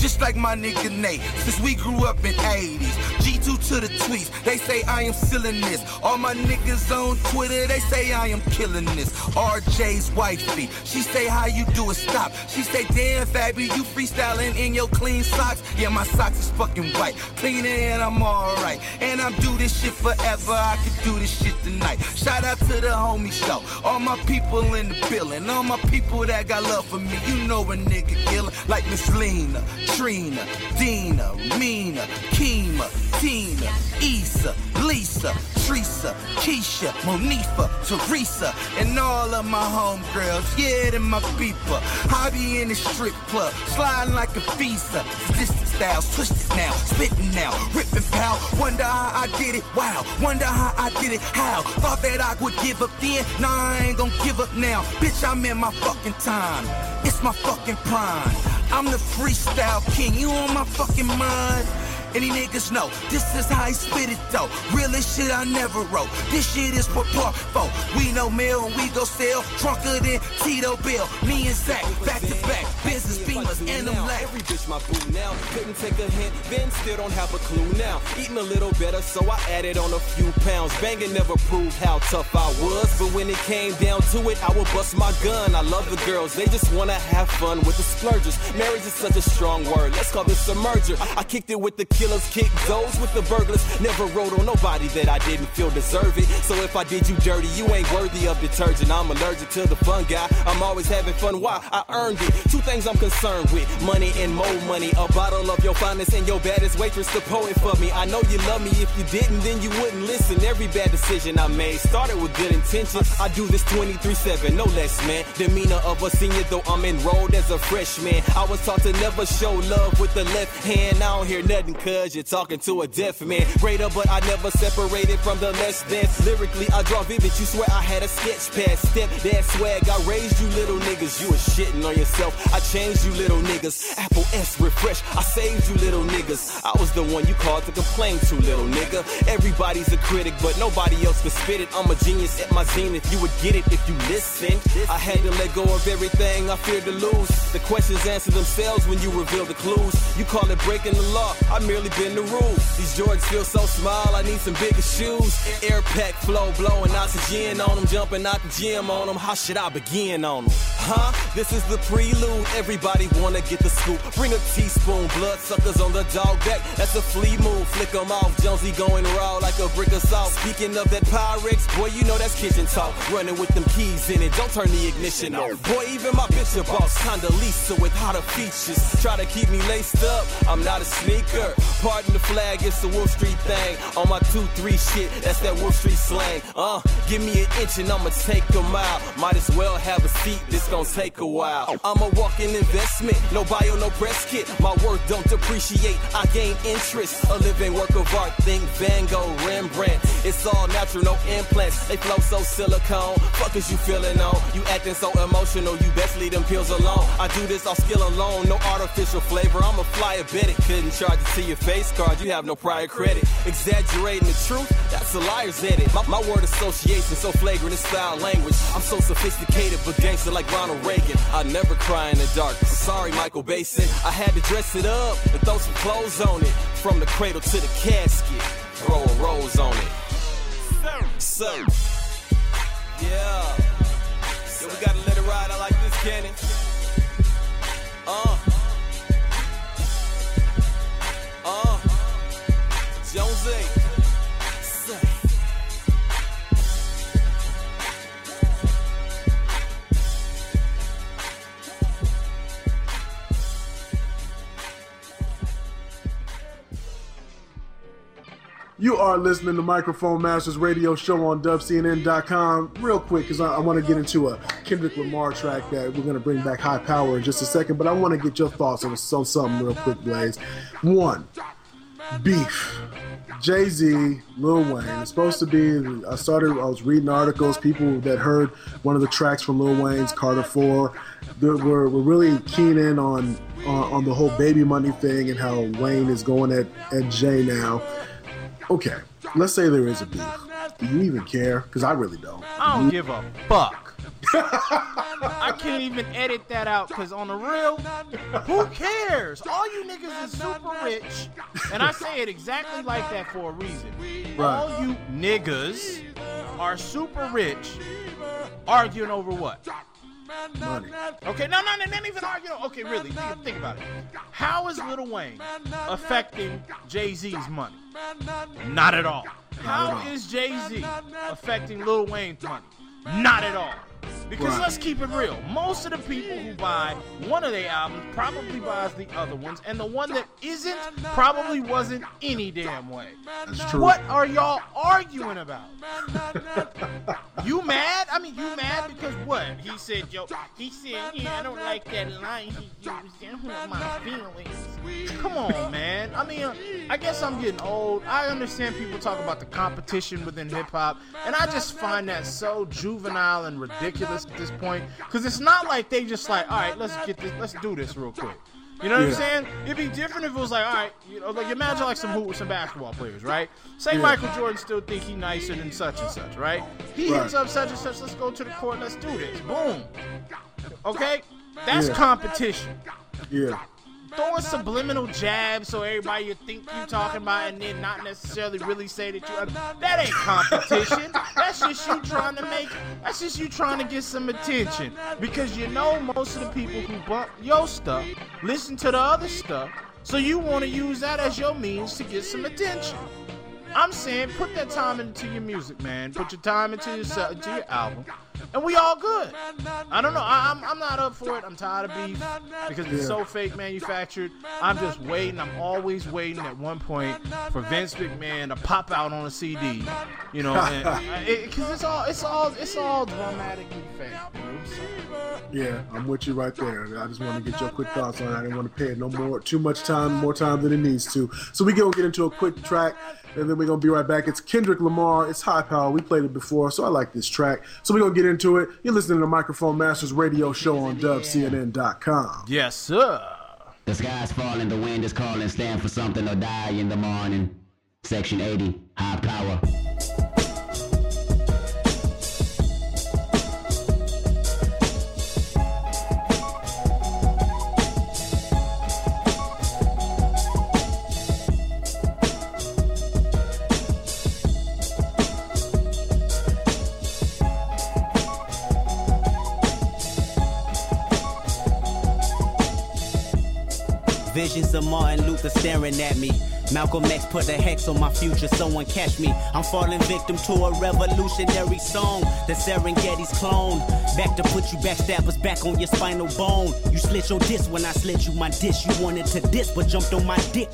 just like my nigga Nate. Since we grew up in eighties, G two to the tweets, they say I am sealing this. All my niggas on Twitter, they say I am killing this. R J's wifey, she say how you do it, stop. She say damn Fabby, you freestyling in your clean socks. Yeah, my socks is fucking white, cleaner and I'm alright. And I'm do this shit forever, I could do this shit tonight. Shout out to the homie show, all my people in the building, all my people that got love for me. You know a nigga killin' like Miss Lena, Trina, Dina, Mina, Kima, Tina, Issa, Lisa, Teresa, Keisha, Monifa, Teresa, and all of my homegirls, yeah, and my people. I be in the strip club, sliding like a visa. Sadistic styles, twisted now, spitting now, ripping pow. Wonder how I did it, wow. Wonder how I did it, how. Thought that I would give up then, nah, I ain't gon' give up now. Bitch, I'm in my fucking time. It's my fucking prime. I'm the freestyle king, you on my fucking mind? Any niggas know, this is how I spit it though. Realest shit I never wrote. This shit is for part four. We know mail and we go sell. Drunker than Tito Bill. Me and Zach, back to back. Business beamers and them lack. Every bitch my boo now. Couldn't take a hint, then still don't have a clue now. Eating a little better, so I added on a few pounds. Banging never proved how tough I was. But when it came down to it, I would bust my gun. I love the girls, they just wanna have fun with the splurgers. Marriage is such a strong word. Let's call this a merger. I kicked it with the killers, kicked those with the burglars. Never wrote on nobody that I didn't feel deserve it. So if I did you dirty, you ain't worthy of detergent. I'm allergic to the fun guy. I'm always having fun. Why? I earned it. Two things I'm concerned with: money and more money. A bottle of your finest and your baddest waitress, the poet for me. I know you love me. If you didn't, then you wouldn't listen. Every bad decision I made started with good intentions. I do this twenty-three seven, no less, man. Demeanor of a senior, though I'm enrolled as a freshman. I was taught to never show love with the left hand. I don't hear nothing, cuz you're talking to a deaf man. Greater, but I never separated from the less than. Lyrically, I draw vivid. You swear I had a sketch pad. Step that swag. I raised you little niggas. You was shitting on yourself. I changed you little niggas. Apple S refresh. I saved you little niggas. I was the one you called to complain to, little nigga. Everybody's a critic, but nobody else can spit it. I'm a genius at my zenith. You would get it if you listened. I had to let go of everything I feared to lose. The questions answer themselves when you reveal the clues. You call it breaking the law. I merely been the rule. These Jordans feel so small, I need some bigger shoes. Air pack flow, blowing oxygen on them, jumping out the gym on them. How should I begin on them? Huh? This is the prelude. Everybody wanna get the scoop. Bring a teaspoon, blood suckers on the dog deck. That's a flea move. Flick them off. Jonesy going raw like a brick of salt. Speaking of that Pyrex, boy, you know that's kitchen talk. Running with them keys in it, don't turn the ignition off. Boy, even my bitch a boss, kinda Lisa with hotter features. Try to keep me laced up, I'm not a sneaker. Pardon the flag, it's a Wolf Street thing. On my two three shit, that's that Wolf Street slang. Uh, give me an inch and I'ma take a mile. Might as well have a seat, this gon' take a while. I'm a walking investment, no bio, no press kit. My work don't depreciate, I gain interest. A living work of art, think Van Gogh, Rembrandt. It's all natural, no implants. They flow so silicone. Fuck is you feeling on? You acting so emotional, you best leave them pills alone. I do this off skill alone, no artificial flavor. I'm a flyer, bet it. Couldn't charge it to your face card, you have no prior credit. Exaggerating the truth, that's a liar's edit. My, my word association so flagrant, it's foul language. I'm so sophisticated, but gangster like Ronald Reagan. I never cry in the dark. Sorry, Michael Basin. I had to dress it up and throw some clothes on it. From the cradle to the casket, throw a rose on it. So, yeah. Yo, we gotta let it ride. I like this, Cannon. Uh. Uh. Jonesy. Say. You are listening to Microphone Masters Radio Show on Dub C N N dot com. Real quick, because I, I want to get into a Kendrick Lamar track that we're going to bring back High Power in just a second, but I want to get your thoughts on, on something real quick, Blaze. One, beef. Jay-Z, Lil Wayne. It's supposed to be, I started, I was reading articles, people that heard one of the tracks from Lil Wayne's Carter four, were, were really keen in on, on, on the whole baby money thing and how Wayne is going at, at Jay now. Okay, let's say there is a beef. Do you even care? Because I really don't. I don't give a fuck. I can't even edit that out because on the real, who cares? All you niggas is super rich, and I say it exactly like that for a reason. Right. All you niggas are super rich, arguing over what? Money. Okay, no, no, no, not even arguing. Okay, really, think, think about it. How is Lil Wayne affecting Jay-Z's money? Not at all. How is Jay-Z affecting Lil Wayne's money? Not at all. Because Right. let's keep it real. Most of the people who buy one of their albums probably buys the other ones, and the one that isn't probably wasn't any damn way. That's true. What are y'all arguing about? You mad? I mean, you mad because what? He said, yo, he said, yeah, I don't like that line he used. That hurt my feelings. Come on, man. I mean, I guess I'm getting old. I understand people talk about the competition within hip-hop, and I just find that so juvenile and ridiculous at this point, because it's not like they just like, all right, let's get this, let's do this real quick. You know what Yeah. I'm saying? It'd be different if it was like, all right, you know, like imagine like some hoop, some basketball players, right? Say Yeah. Michael Jordan still think he nicer than such and such, right? He Right. hits up such and such. Let's go to the court. Let's do this. Boom. Okay, that's Yeah. competition. Yeah. Throwing subliminal jabs so everybody you think you talking about and then not necessarily really say that you. That ain't competition. That's just you trying to make. That's just you trying to get some attention, because you know most of the people who bump your stuff listen to the other stuff, so you want to use that as your means to get some attention. I'm saying put that time into your music, man. Put your time into your se- into your album, and we all good. I don't know. I, I'm I'm not up for it. I'm tired of beef because it's Yeah. so fake manufactured. I'm just waiting. I'm always waiting at one point for Vince McMahon to pop out on a C D, you know, because it, it's all it's all it's all dramatically fake, dude. So, Yeah, I'm with you right there. I just want to get your quick thoughts on it. I didn't want to pay it no more, too much time, more time than it needs to. So we gonna get into a quick track, and then we're gonna be right back. It's Kendrick Lamar. It's High Power. We played it before, so I like this track. So we're gonna get into it. You're listening to the Microphone Masters radio show on Dub C N N dot com. yes, sir. The sky's falling, the wind is calling, stand for something or die in the morning. Section eighty, High Power. Visions of Martin Luther staring at me. Malcolm X put a hex on my future, someone catch me. I'm falling victim to a revolutionary song. The Serengeti's clone. Back to put you backstabbers back on your spinal bone. You slit your disc when I slit you my dish. You wanted to diss but jumped on my dick.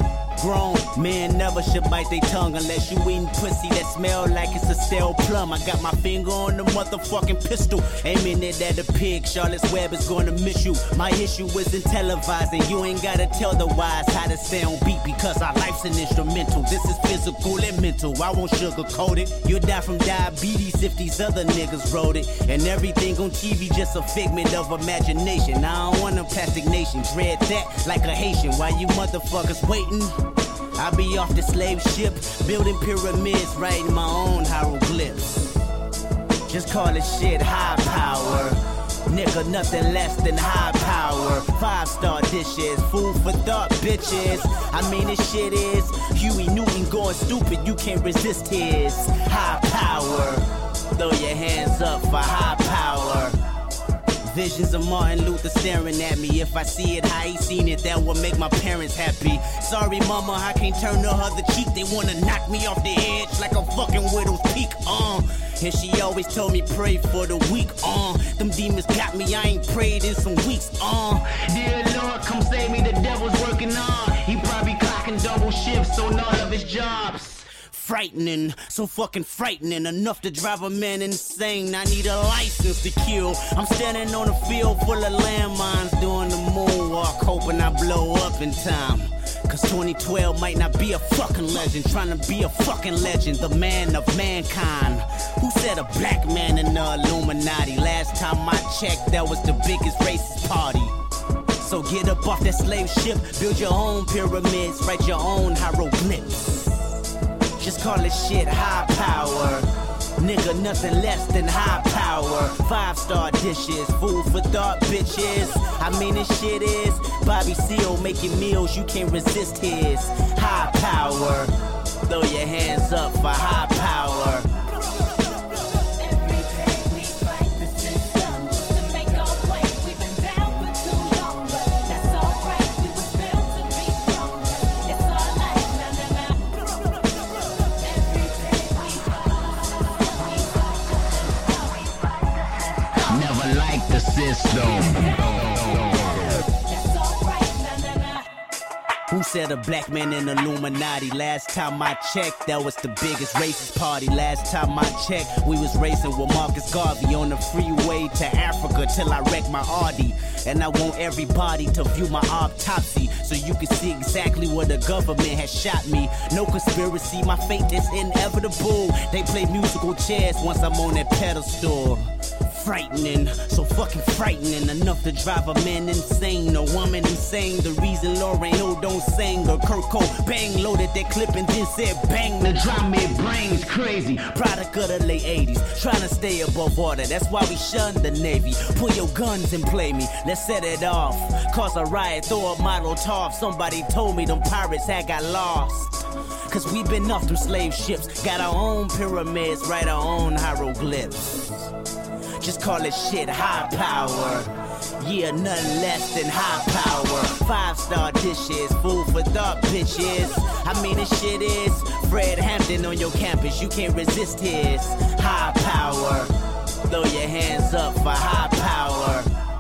Grown men never should bite their tongue unless you eating pussy that smell like it's a stale plum. I got my finger on the motherfucking pistol, aiming it at a pig. Charlotte's Web is gonna miss you. My issue isn't televised, and you ain't gotta tell the wise how to stay on beat, because our life's an instrumental. This is physical and mental. I won't sugarcoat it. You'll die from diabetes if these other niggas wrote it. And everything on T V just a figment of imagination. I don't want a plastic nation. Dread that like a Haitian. While you motherfuckers waiting, I be off the slave ship, building pyramids, writing my own hieroglyphs. Just call it shit high power. Nigga, nothing less than high power. Five star dishes, food for thought, bitches. I mean, this shit is Huey Newton going stupid. You can't resist his high power. Throw your hands up for high power. Visions of Martin Luther staring at me. If I see it how he seen it, that will make my parents happy. Sorry, mama, I can't turn the other cheek. They wanna knock me off the edge like a fucking widow's peak. Uh. And she always told me pray for the weak. Uh. Them demons got me, I ain't prayed in some weeks. Uh. Dear Lord, come save me, the devil's working on. He probably clocking double shifts on all of his jobs. Frightening, so fucking frightening, enough to drive a man insane. I need a license to kill. I'm standing on a field full of landmines, doing the moonwalk, hoping I blow up in time. Cause twenty twelve might not be a fucking legend, trying to be a fucking legend, the man of mankind. Who said a black man in the Illuminati? Last time I checked, that was the biggest racist party. So get up off that slave ship, build your own pyramids, write your own hieroglyphs. Just call it shit high power. Nigga, nothing less than high power. Five-star dishes, food for thought, bitches. I mean, this shit is Bobby Seale making meals, you can't resist his high power. Throw your hands up for high power. Never liked the system. Who said a black man in Illuminati? Last time I checked, that was the biggest racist party. Last time I checked, we was racing with Marcus Garvey on the freeway to Africa till I wrecked my Audi. And I want everybody to view my autopsy so you can see exactly where the government has shot me. No conspiracy, my fate is inevitable. They play musical chairs once I'm on that pedestal. Frightening, so fucking frightening, enough to drive a man insane, a woman insane. The reason Lauren Hill don't sing, or Kurt Cobain loaded that clip and then said bang. The drama it brings crazy, product of the late eighties, trying to stay above water. That's why we shun the Navy. Pull your guns and play me, let's set it off. Cause a riot, throw a Molotov. Somebody told me them pirates had got lost. Cause we been off them slave ships, got our own pyramids, write our own hieroglyphs. Just call it shit high power. Yeah, nothing less than high power. Five-star dishes, food for thought, bitches. I mean, this shit is Fred Hampton on your campus. You can't resist his high power. Throw your hands up for high power.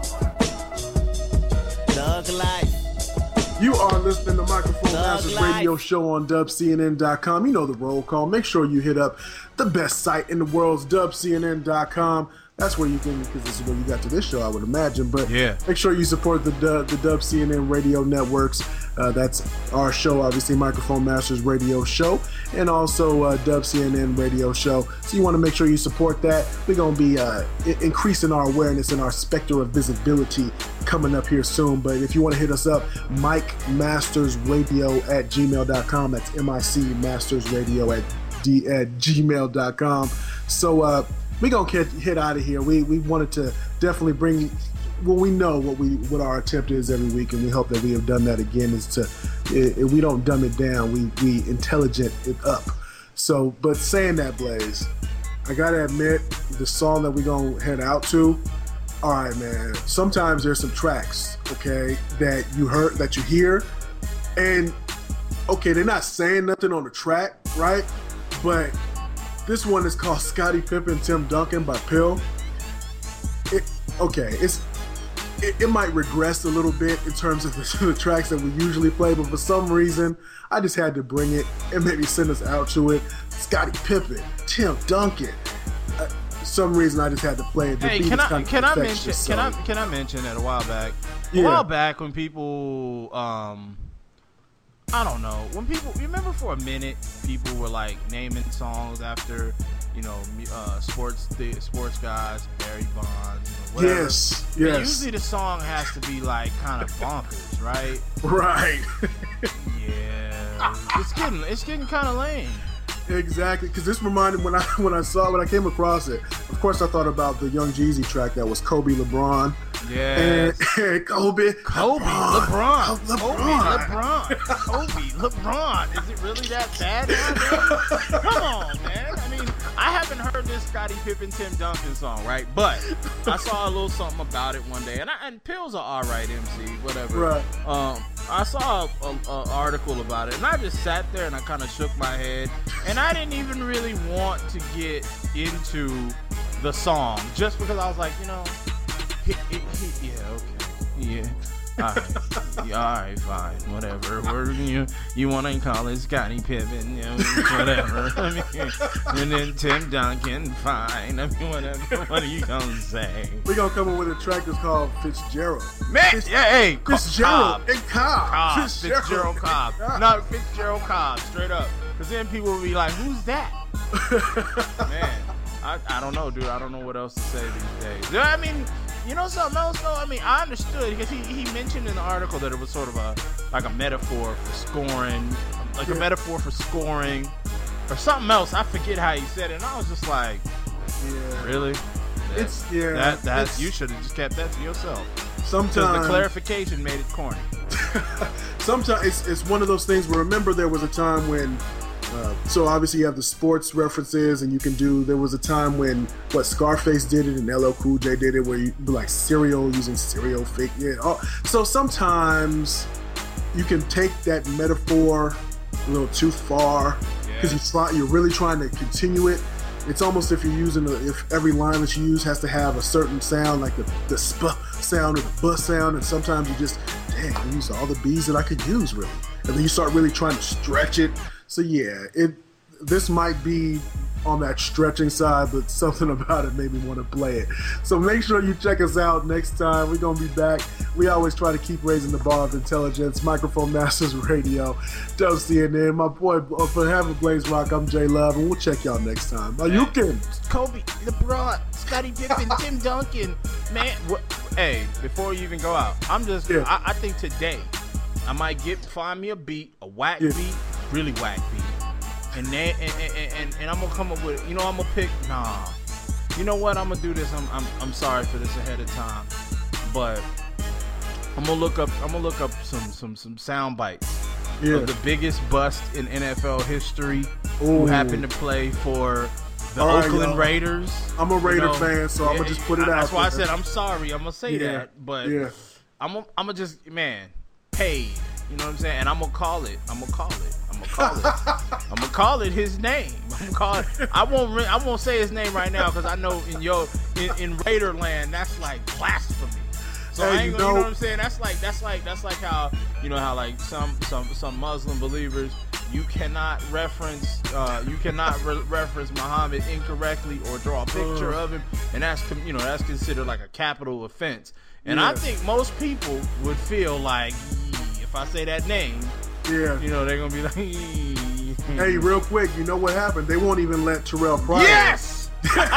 Thug life. You are listening to Microphone Thug Masters life. Radio Show on Dub C N N dot com. You know the roll call. Make sure you hit up the best site in the world, Dub C N N dot com. That's where you can, because this is where you got to this show, I would imagine. But yeah, make sure you support the Dub, the Dub C N N radio networks. Uh, that's our show, obviously, Microphone Masters Radio Show, and also uh, Dub C N N Radio Show. So you want to make sure you support that. We're going to be uh, I- increasing our awareness and our specter of visibility coming up here soon. But if you want to hit us up, Mike Masters Radio at gmail dot com. That's M I C Masters Radio at, D- at gmail dot com. So, uh, we're gonna get hit out of here. We we wanted to definitely bring, well, we know what we what our attempt is every week, and we hope that we have done that again. Is to if we don't dumb it down, we we intelligent it up. So, but saying that, Blaze, I gotta admit, the song that we're gonna head out to. All right, man. Sometimes there's some tracks, okay, that you heard that you hear, and okay, they're not saying nothing on the track, right? But this one is called Scottie Pippen, Tim Duncan by Pill. It, okay, it's it, it might regress a little bit in terms of the, the tracks that we usually play, but for some reason, I just had to bring it and maybe send us out to it. Scottie Pippen, Tim Duncan. Uh, for some reason, I just had to play it. The Hey, beat can is I kind of can I mention infectious, can I so- can I mention that a while back? A Yeah. while back when people um I don't know, when people, you remember for a minute people were like naming songs after, you know, mu- uh, sports the sports guys, Barry Bonds, you know, whatever. Yes, And yes. usually the song has to be like kind of bonkers, right? Right. Yeah, it's getting it's getting kind of lame. Exactly, because this reminded when I when I saw when I came across it. Of course, I thought about the Young Jeezy track that was Kobe LeBron. Yes. And, and Kobe. Kobe LeBron. LeBron. Kobe LeBron. Kobe LeBron. Is it really that bad now, man? Come on, man. I mean, I haven't heard this Scottie Pippen, Tim Duncan song, right? But I saw a little something about it one day, and I, and Pill's an alright M C, whatever. Right. Um, I saw a, a, a article about it, and I just sat there and I kind of shook my head, and I didn't even really want to get into the song, just because I was like, you know, he, he, he, yeah, okay, yeah. All right, yeah, all right, fine, whatever. We're, you you want to call it Scottie Pippen, you know, whatever. I mean, and then Tim Duncan, fine. I mean, whatever. What are you gonna say? We're gonna come up with a track that's called Fitzgerald. Man, Fitz- yeah, hey, Fitzgerald Cobb. and Cobb. Cobb, Fitzgerald. Fitzgerald Cobb. No, Fitzgerald Cobb, straight up. Because then people will be like, who's that? Man, I, I don't know, dude. I don't know what else to say these days. Yeah, I mean, you know something else, though? I mean, I understood because he, he mentioned in the article that it was sort of a like a metaphor for scoring, like Yeah. a metaphor for scoring or something else. I forget how he said it, and I was just like, yeah, really? That, it's yeah. That that it's, you should have just kept that to yourself. Sometimes the clarification made it corny. Sometimes it's it's one of those things where remember there was a time when. Uh, so obviously you have the sports references, and you can do. There was a time when what Scarface did it and L L Cool J did it, where you like cereal using cereal fake. Yeah. Oh, so sometimes you can take that metaphor a little too far because yes. you try. You're really trying to continue it. It's almost if you're using a, if every line that you use has to have a certain sound, like the the sp sound or the bu sound, and sometimes you just damn I use all the B's that I could use really, and then you start really trying to stretch it. So yeah, it this might be on that stretching side, but something about it made me want to play it. So make sure you check us out next time. We're gonna be back. We always try to keep raising the bar of intelligence. Microphone Masters Radio, Dub C N N. My boy for having Blaze Rock. I'm J Love, and we'll check y'all next time. Now you can Kobe, LeBron, Scottie Pippen, Tim Duncan, man. What, hey, before you even go out, I'm just. Yeah. I, I think today I might get find me a beat, a whack yeah. beat. Really whack beat, and then and, and, and, and I'm gonna come up with, you know, I'm gonna pick. Nah, you know what? I'm gonna do this. I'm I'm I'm sorry for this ahead of time, but I'm gonna look up. I'm gonna look up some some some sound bites yeah. of the biggest bust in N F L history Ooh. who happened to play for the All Oakland right, Raiders. I'm a Raider you know, fan, so yeah, I'm gonna just put it I, out. That's why there. I said I'm sorry. I'm gonna say yeah. that, but yeah. I'm gonna, I'm gonna just man paid. You know what I'm saying? And I'm gonna call it. I'm gonna call it. I'm gonna call it. I'm gonna call it his name. I'm gonna call it. I won't. Re I won't say his name right now because I know in your in, in Raider land that's like blasphemy. So hey, I ain't you, gonna, know, you know what I'm saying? That's like that's like that's like how you know how like some some some Muslim believers you cannot reference uh, you cannot re reference Muhammad incorrectly or draw a picture uh, of him, and that's you know that's considered like a capital offense. And yeah. I think most people would feel like if I say that name, yeah, you know they're gonna be like, hey, real quick, you know what happened? They won't even let Terrell Pryor. Yes.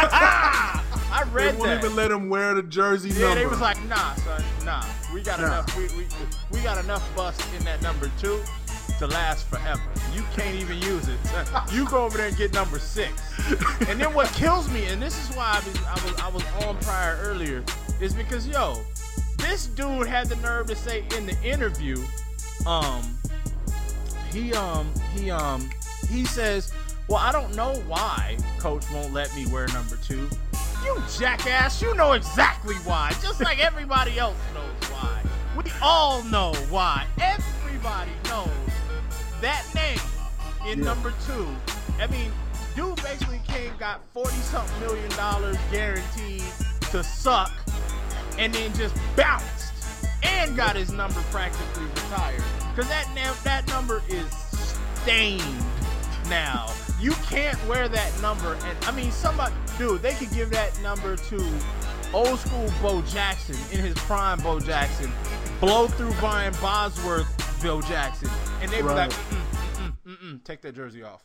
I read they won't that. even let him wear the jersey yeah, number. they was like, nah, son, nah. We got nah. enough. We, we we got enough bust in that number two to last forever. You can't even use it. You go over there and get number six. And then what kills me, and this is why I was I was I was on Pryor earlier, is because yo, this dude had the nerve to say in the interview, um, he um he um he says, well, I don't know why coach won't let me wear number two. You jackass, you know exactly why. Just like everybody else knows why. We all know why. Everybody knows that name in yeah. number two. I mean, dude basically came got forty something million dollars guaranteed to suck, and then just bounced and got his number practically retired. Cause that that number is stained now. You can't wear that number, and I mean, somebody, dude, they could give that number to old school Bo Jackson in his prime. Bo Jackson, blow through Brian Bosworth, Bill Jackson, and they be right. like, mm -mm, mm -mm, take that jersey off.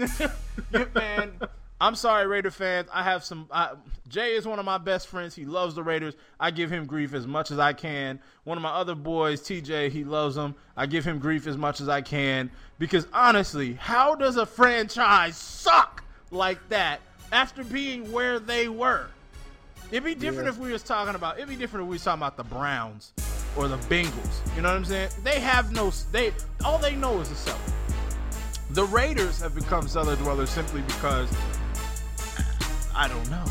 Man, I'm sorry, Raider fans. I have some. I, Jay is one of my best friends. He loves the Raiders. I give him grief as much as I can. One of my other boys, T J, he loves them. I give him grief as much as I can because honestly, how does a franchise suck like that after being where they were? It'd be different yeah. if we was talking about. It'd be different if we was talking about the Browns or the Bengals. You know what I'm saying? They have no. They all they know is to sell. The Raiders have become cellar dwellers simply because I don't know.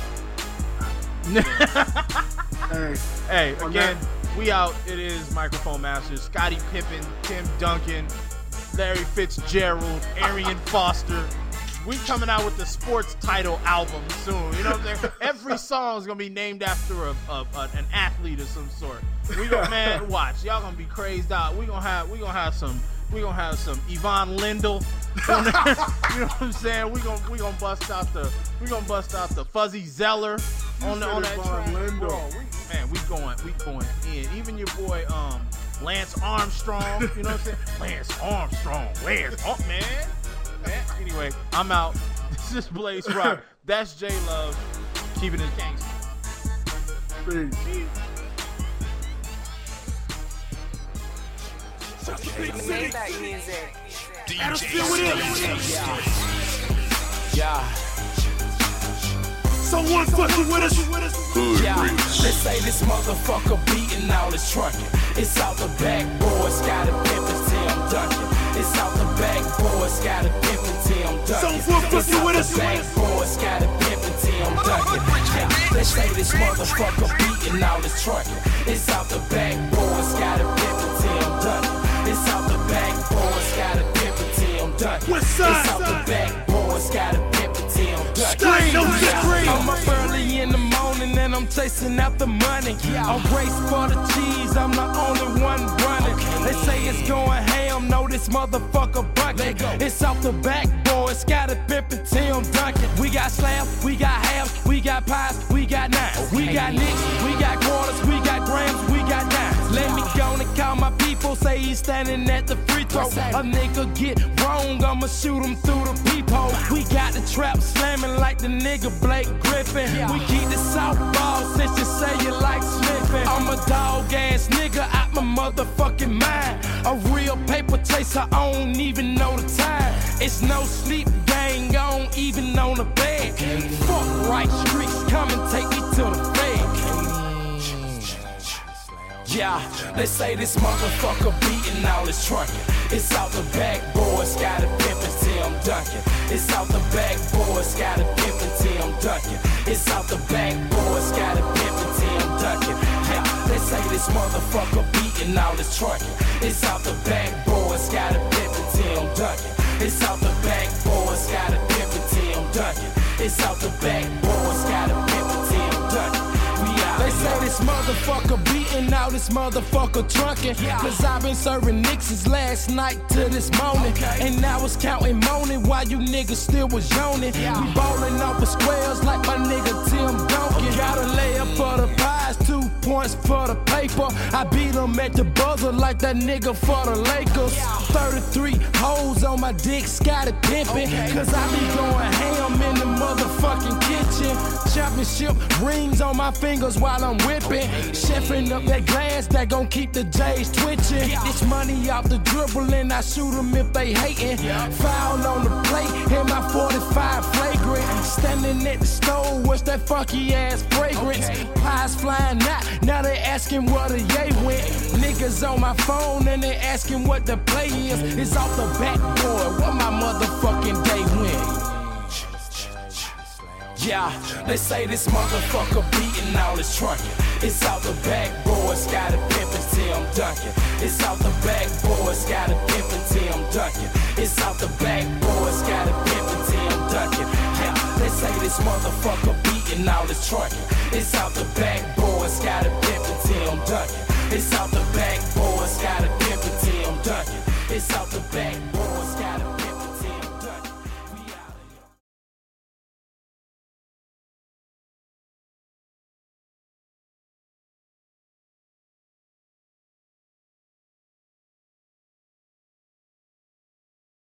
hey, hey, again, we out. It is Microphone Masters. Scottie Pippen, Tim Duncan, Larry Fitzgerald, Arian Foster. We coming out with the sports title album soon. You know what I'm saying? Every song is gonna be named after a, a, a an athlete of some sort. We gonna man watch. Y'all gonna be crazed out. We gonna have we gonna have some. We gonna have some Yvonne Lindell. You know what I'm saying? We gonna we gonna bust out the we gonna bust out the Fuzzy Zeller on the, on that track. Bro, we, man, we going we going in. Even your boy um Lance Armstrong. You know what I'm saying? Lance Armstrong. Lance, oh man. man. Anyway, I'm out. This is Blaze Rock. That's J Love. Keeping it gangster. Peace. Peace. Maybach music. Adam still with it. Yeah. Someone fucking with us. Yeah, they say this motherfucker beating all his trunking. It's out the back, boys got a pimp and Tim Duncan. It's out the back, boys got a pimp and Tim Duncan. Someone fucking with us. It's out the back, boys got a pimp and Tim Duncan. Yeah, they say this motherfucker beating all his trunking. It's out the back, boys got a pimp and Tim Duncan. It's out the back, boys got a pimp and Tim Duncan. West side. It's out the back, boys got a pimp and Tim Duncan. Scream, no scream. I'm up early in the morning and I'm chasing out the money. I'm race for the cheese, I'm the only one running. They say it's going ham, no this motherfucker bucket. It's off the back, boys, got a pimp and Tim Duncan. We got slabs, we got halves, we got pies, we got nines. We got nicks, we got quarters, we got grams, we got dimes. Let me go and call my people, say he's standing at the free throw. A nigga get wrong, I'ma shoot him through the peephole. We got the trap slamming like the nigga Blake Griffin. We keep the softball since you say you like sniffing. I'm a dog ass nigga out my motherfucking mind. A real paper chaser, I don't even know the time. It's no sleep gang, I don't even on the bed. Fuck right streets, come and take me to the bed. Yeah, they say this motherfucker beating all his trunking. It's out the back, boys got a pimp and Tim Duncan. It's out the back, boys got a pimp and Tim Duncan. It's out the back, boys got a pimp and Tim Duncan. Yeah, they say this motherfucker beating all his trunking. It's out the back, boys got a pimp and Tim Duncan. It's out the back, boys got a pimp and Tim Duncan. It's out the back, boys got a pimp and Tim Duncan. They say this motherfucker beating out this motherfucker trunking. Cause I've been serving nicks since last night to this morning. And now it's counting moaning while you niggas still was yawning. We ballin' off the squares like my nigga Tim Duncan. Gotta lay up for the pies, two points for the paper. I beat him at the buzzer like that nigga for the Lakers. thirty-three hoes on my dick, Scotty pimpin'. Cause I be going ham in the motherfucking kitchen. Championship rings on my fingers while I'm whipping. Chefing up that glass that gon' keep the J's twitching. This money off the dribble and I shoot them if they hating. Foul on the plate and my forty-five flagrant. Standing at the stove, what's that funky ass fragrance? Pies flying out, now they asking where the yay went. Niggas on my phone and they asking what the play is. It's off the backboard, where my motherfucking day went. Yeah, they say this motherfucker beating all his trunking. It's out the back, boys got a pimp and Tim Duncan. It's out the back, boys got a pimp and Tim Duncan. It's out the back, boys got a pimp and Tim Duncan. Yeah, they say this motherfucker beating all his trunking. It's out the back, boys got a pimp and Tim Duncan. It's out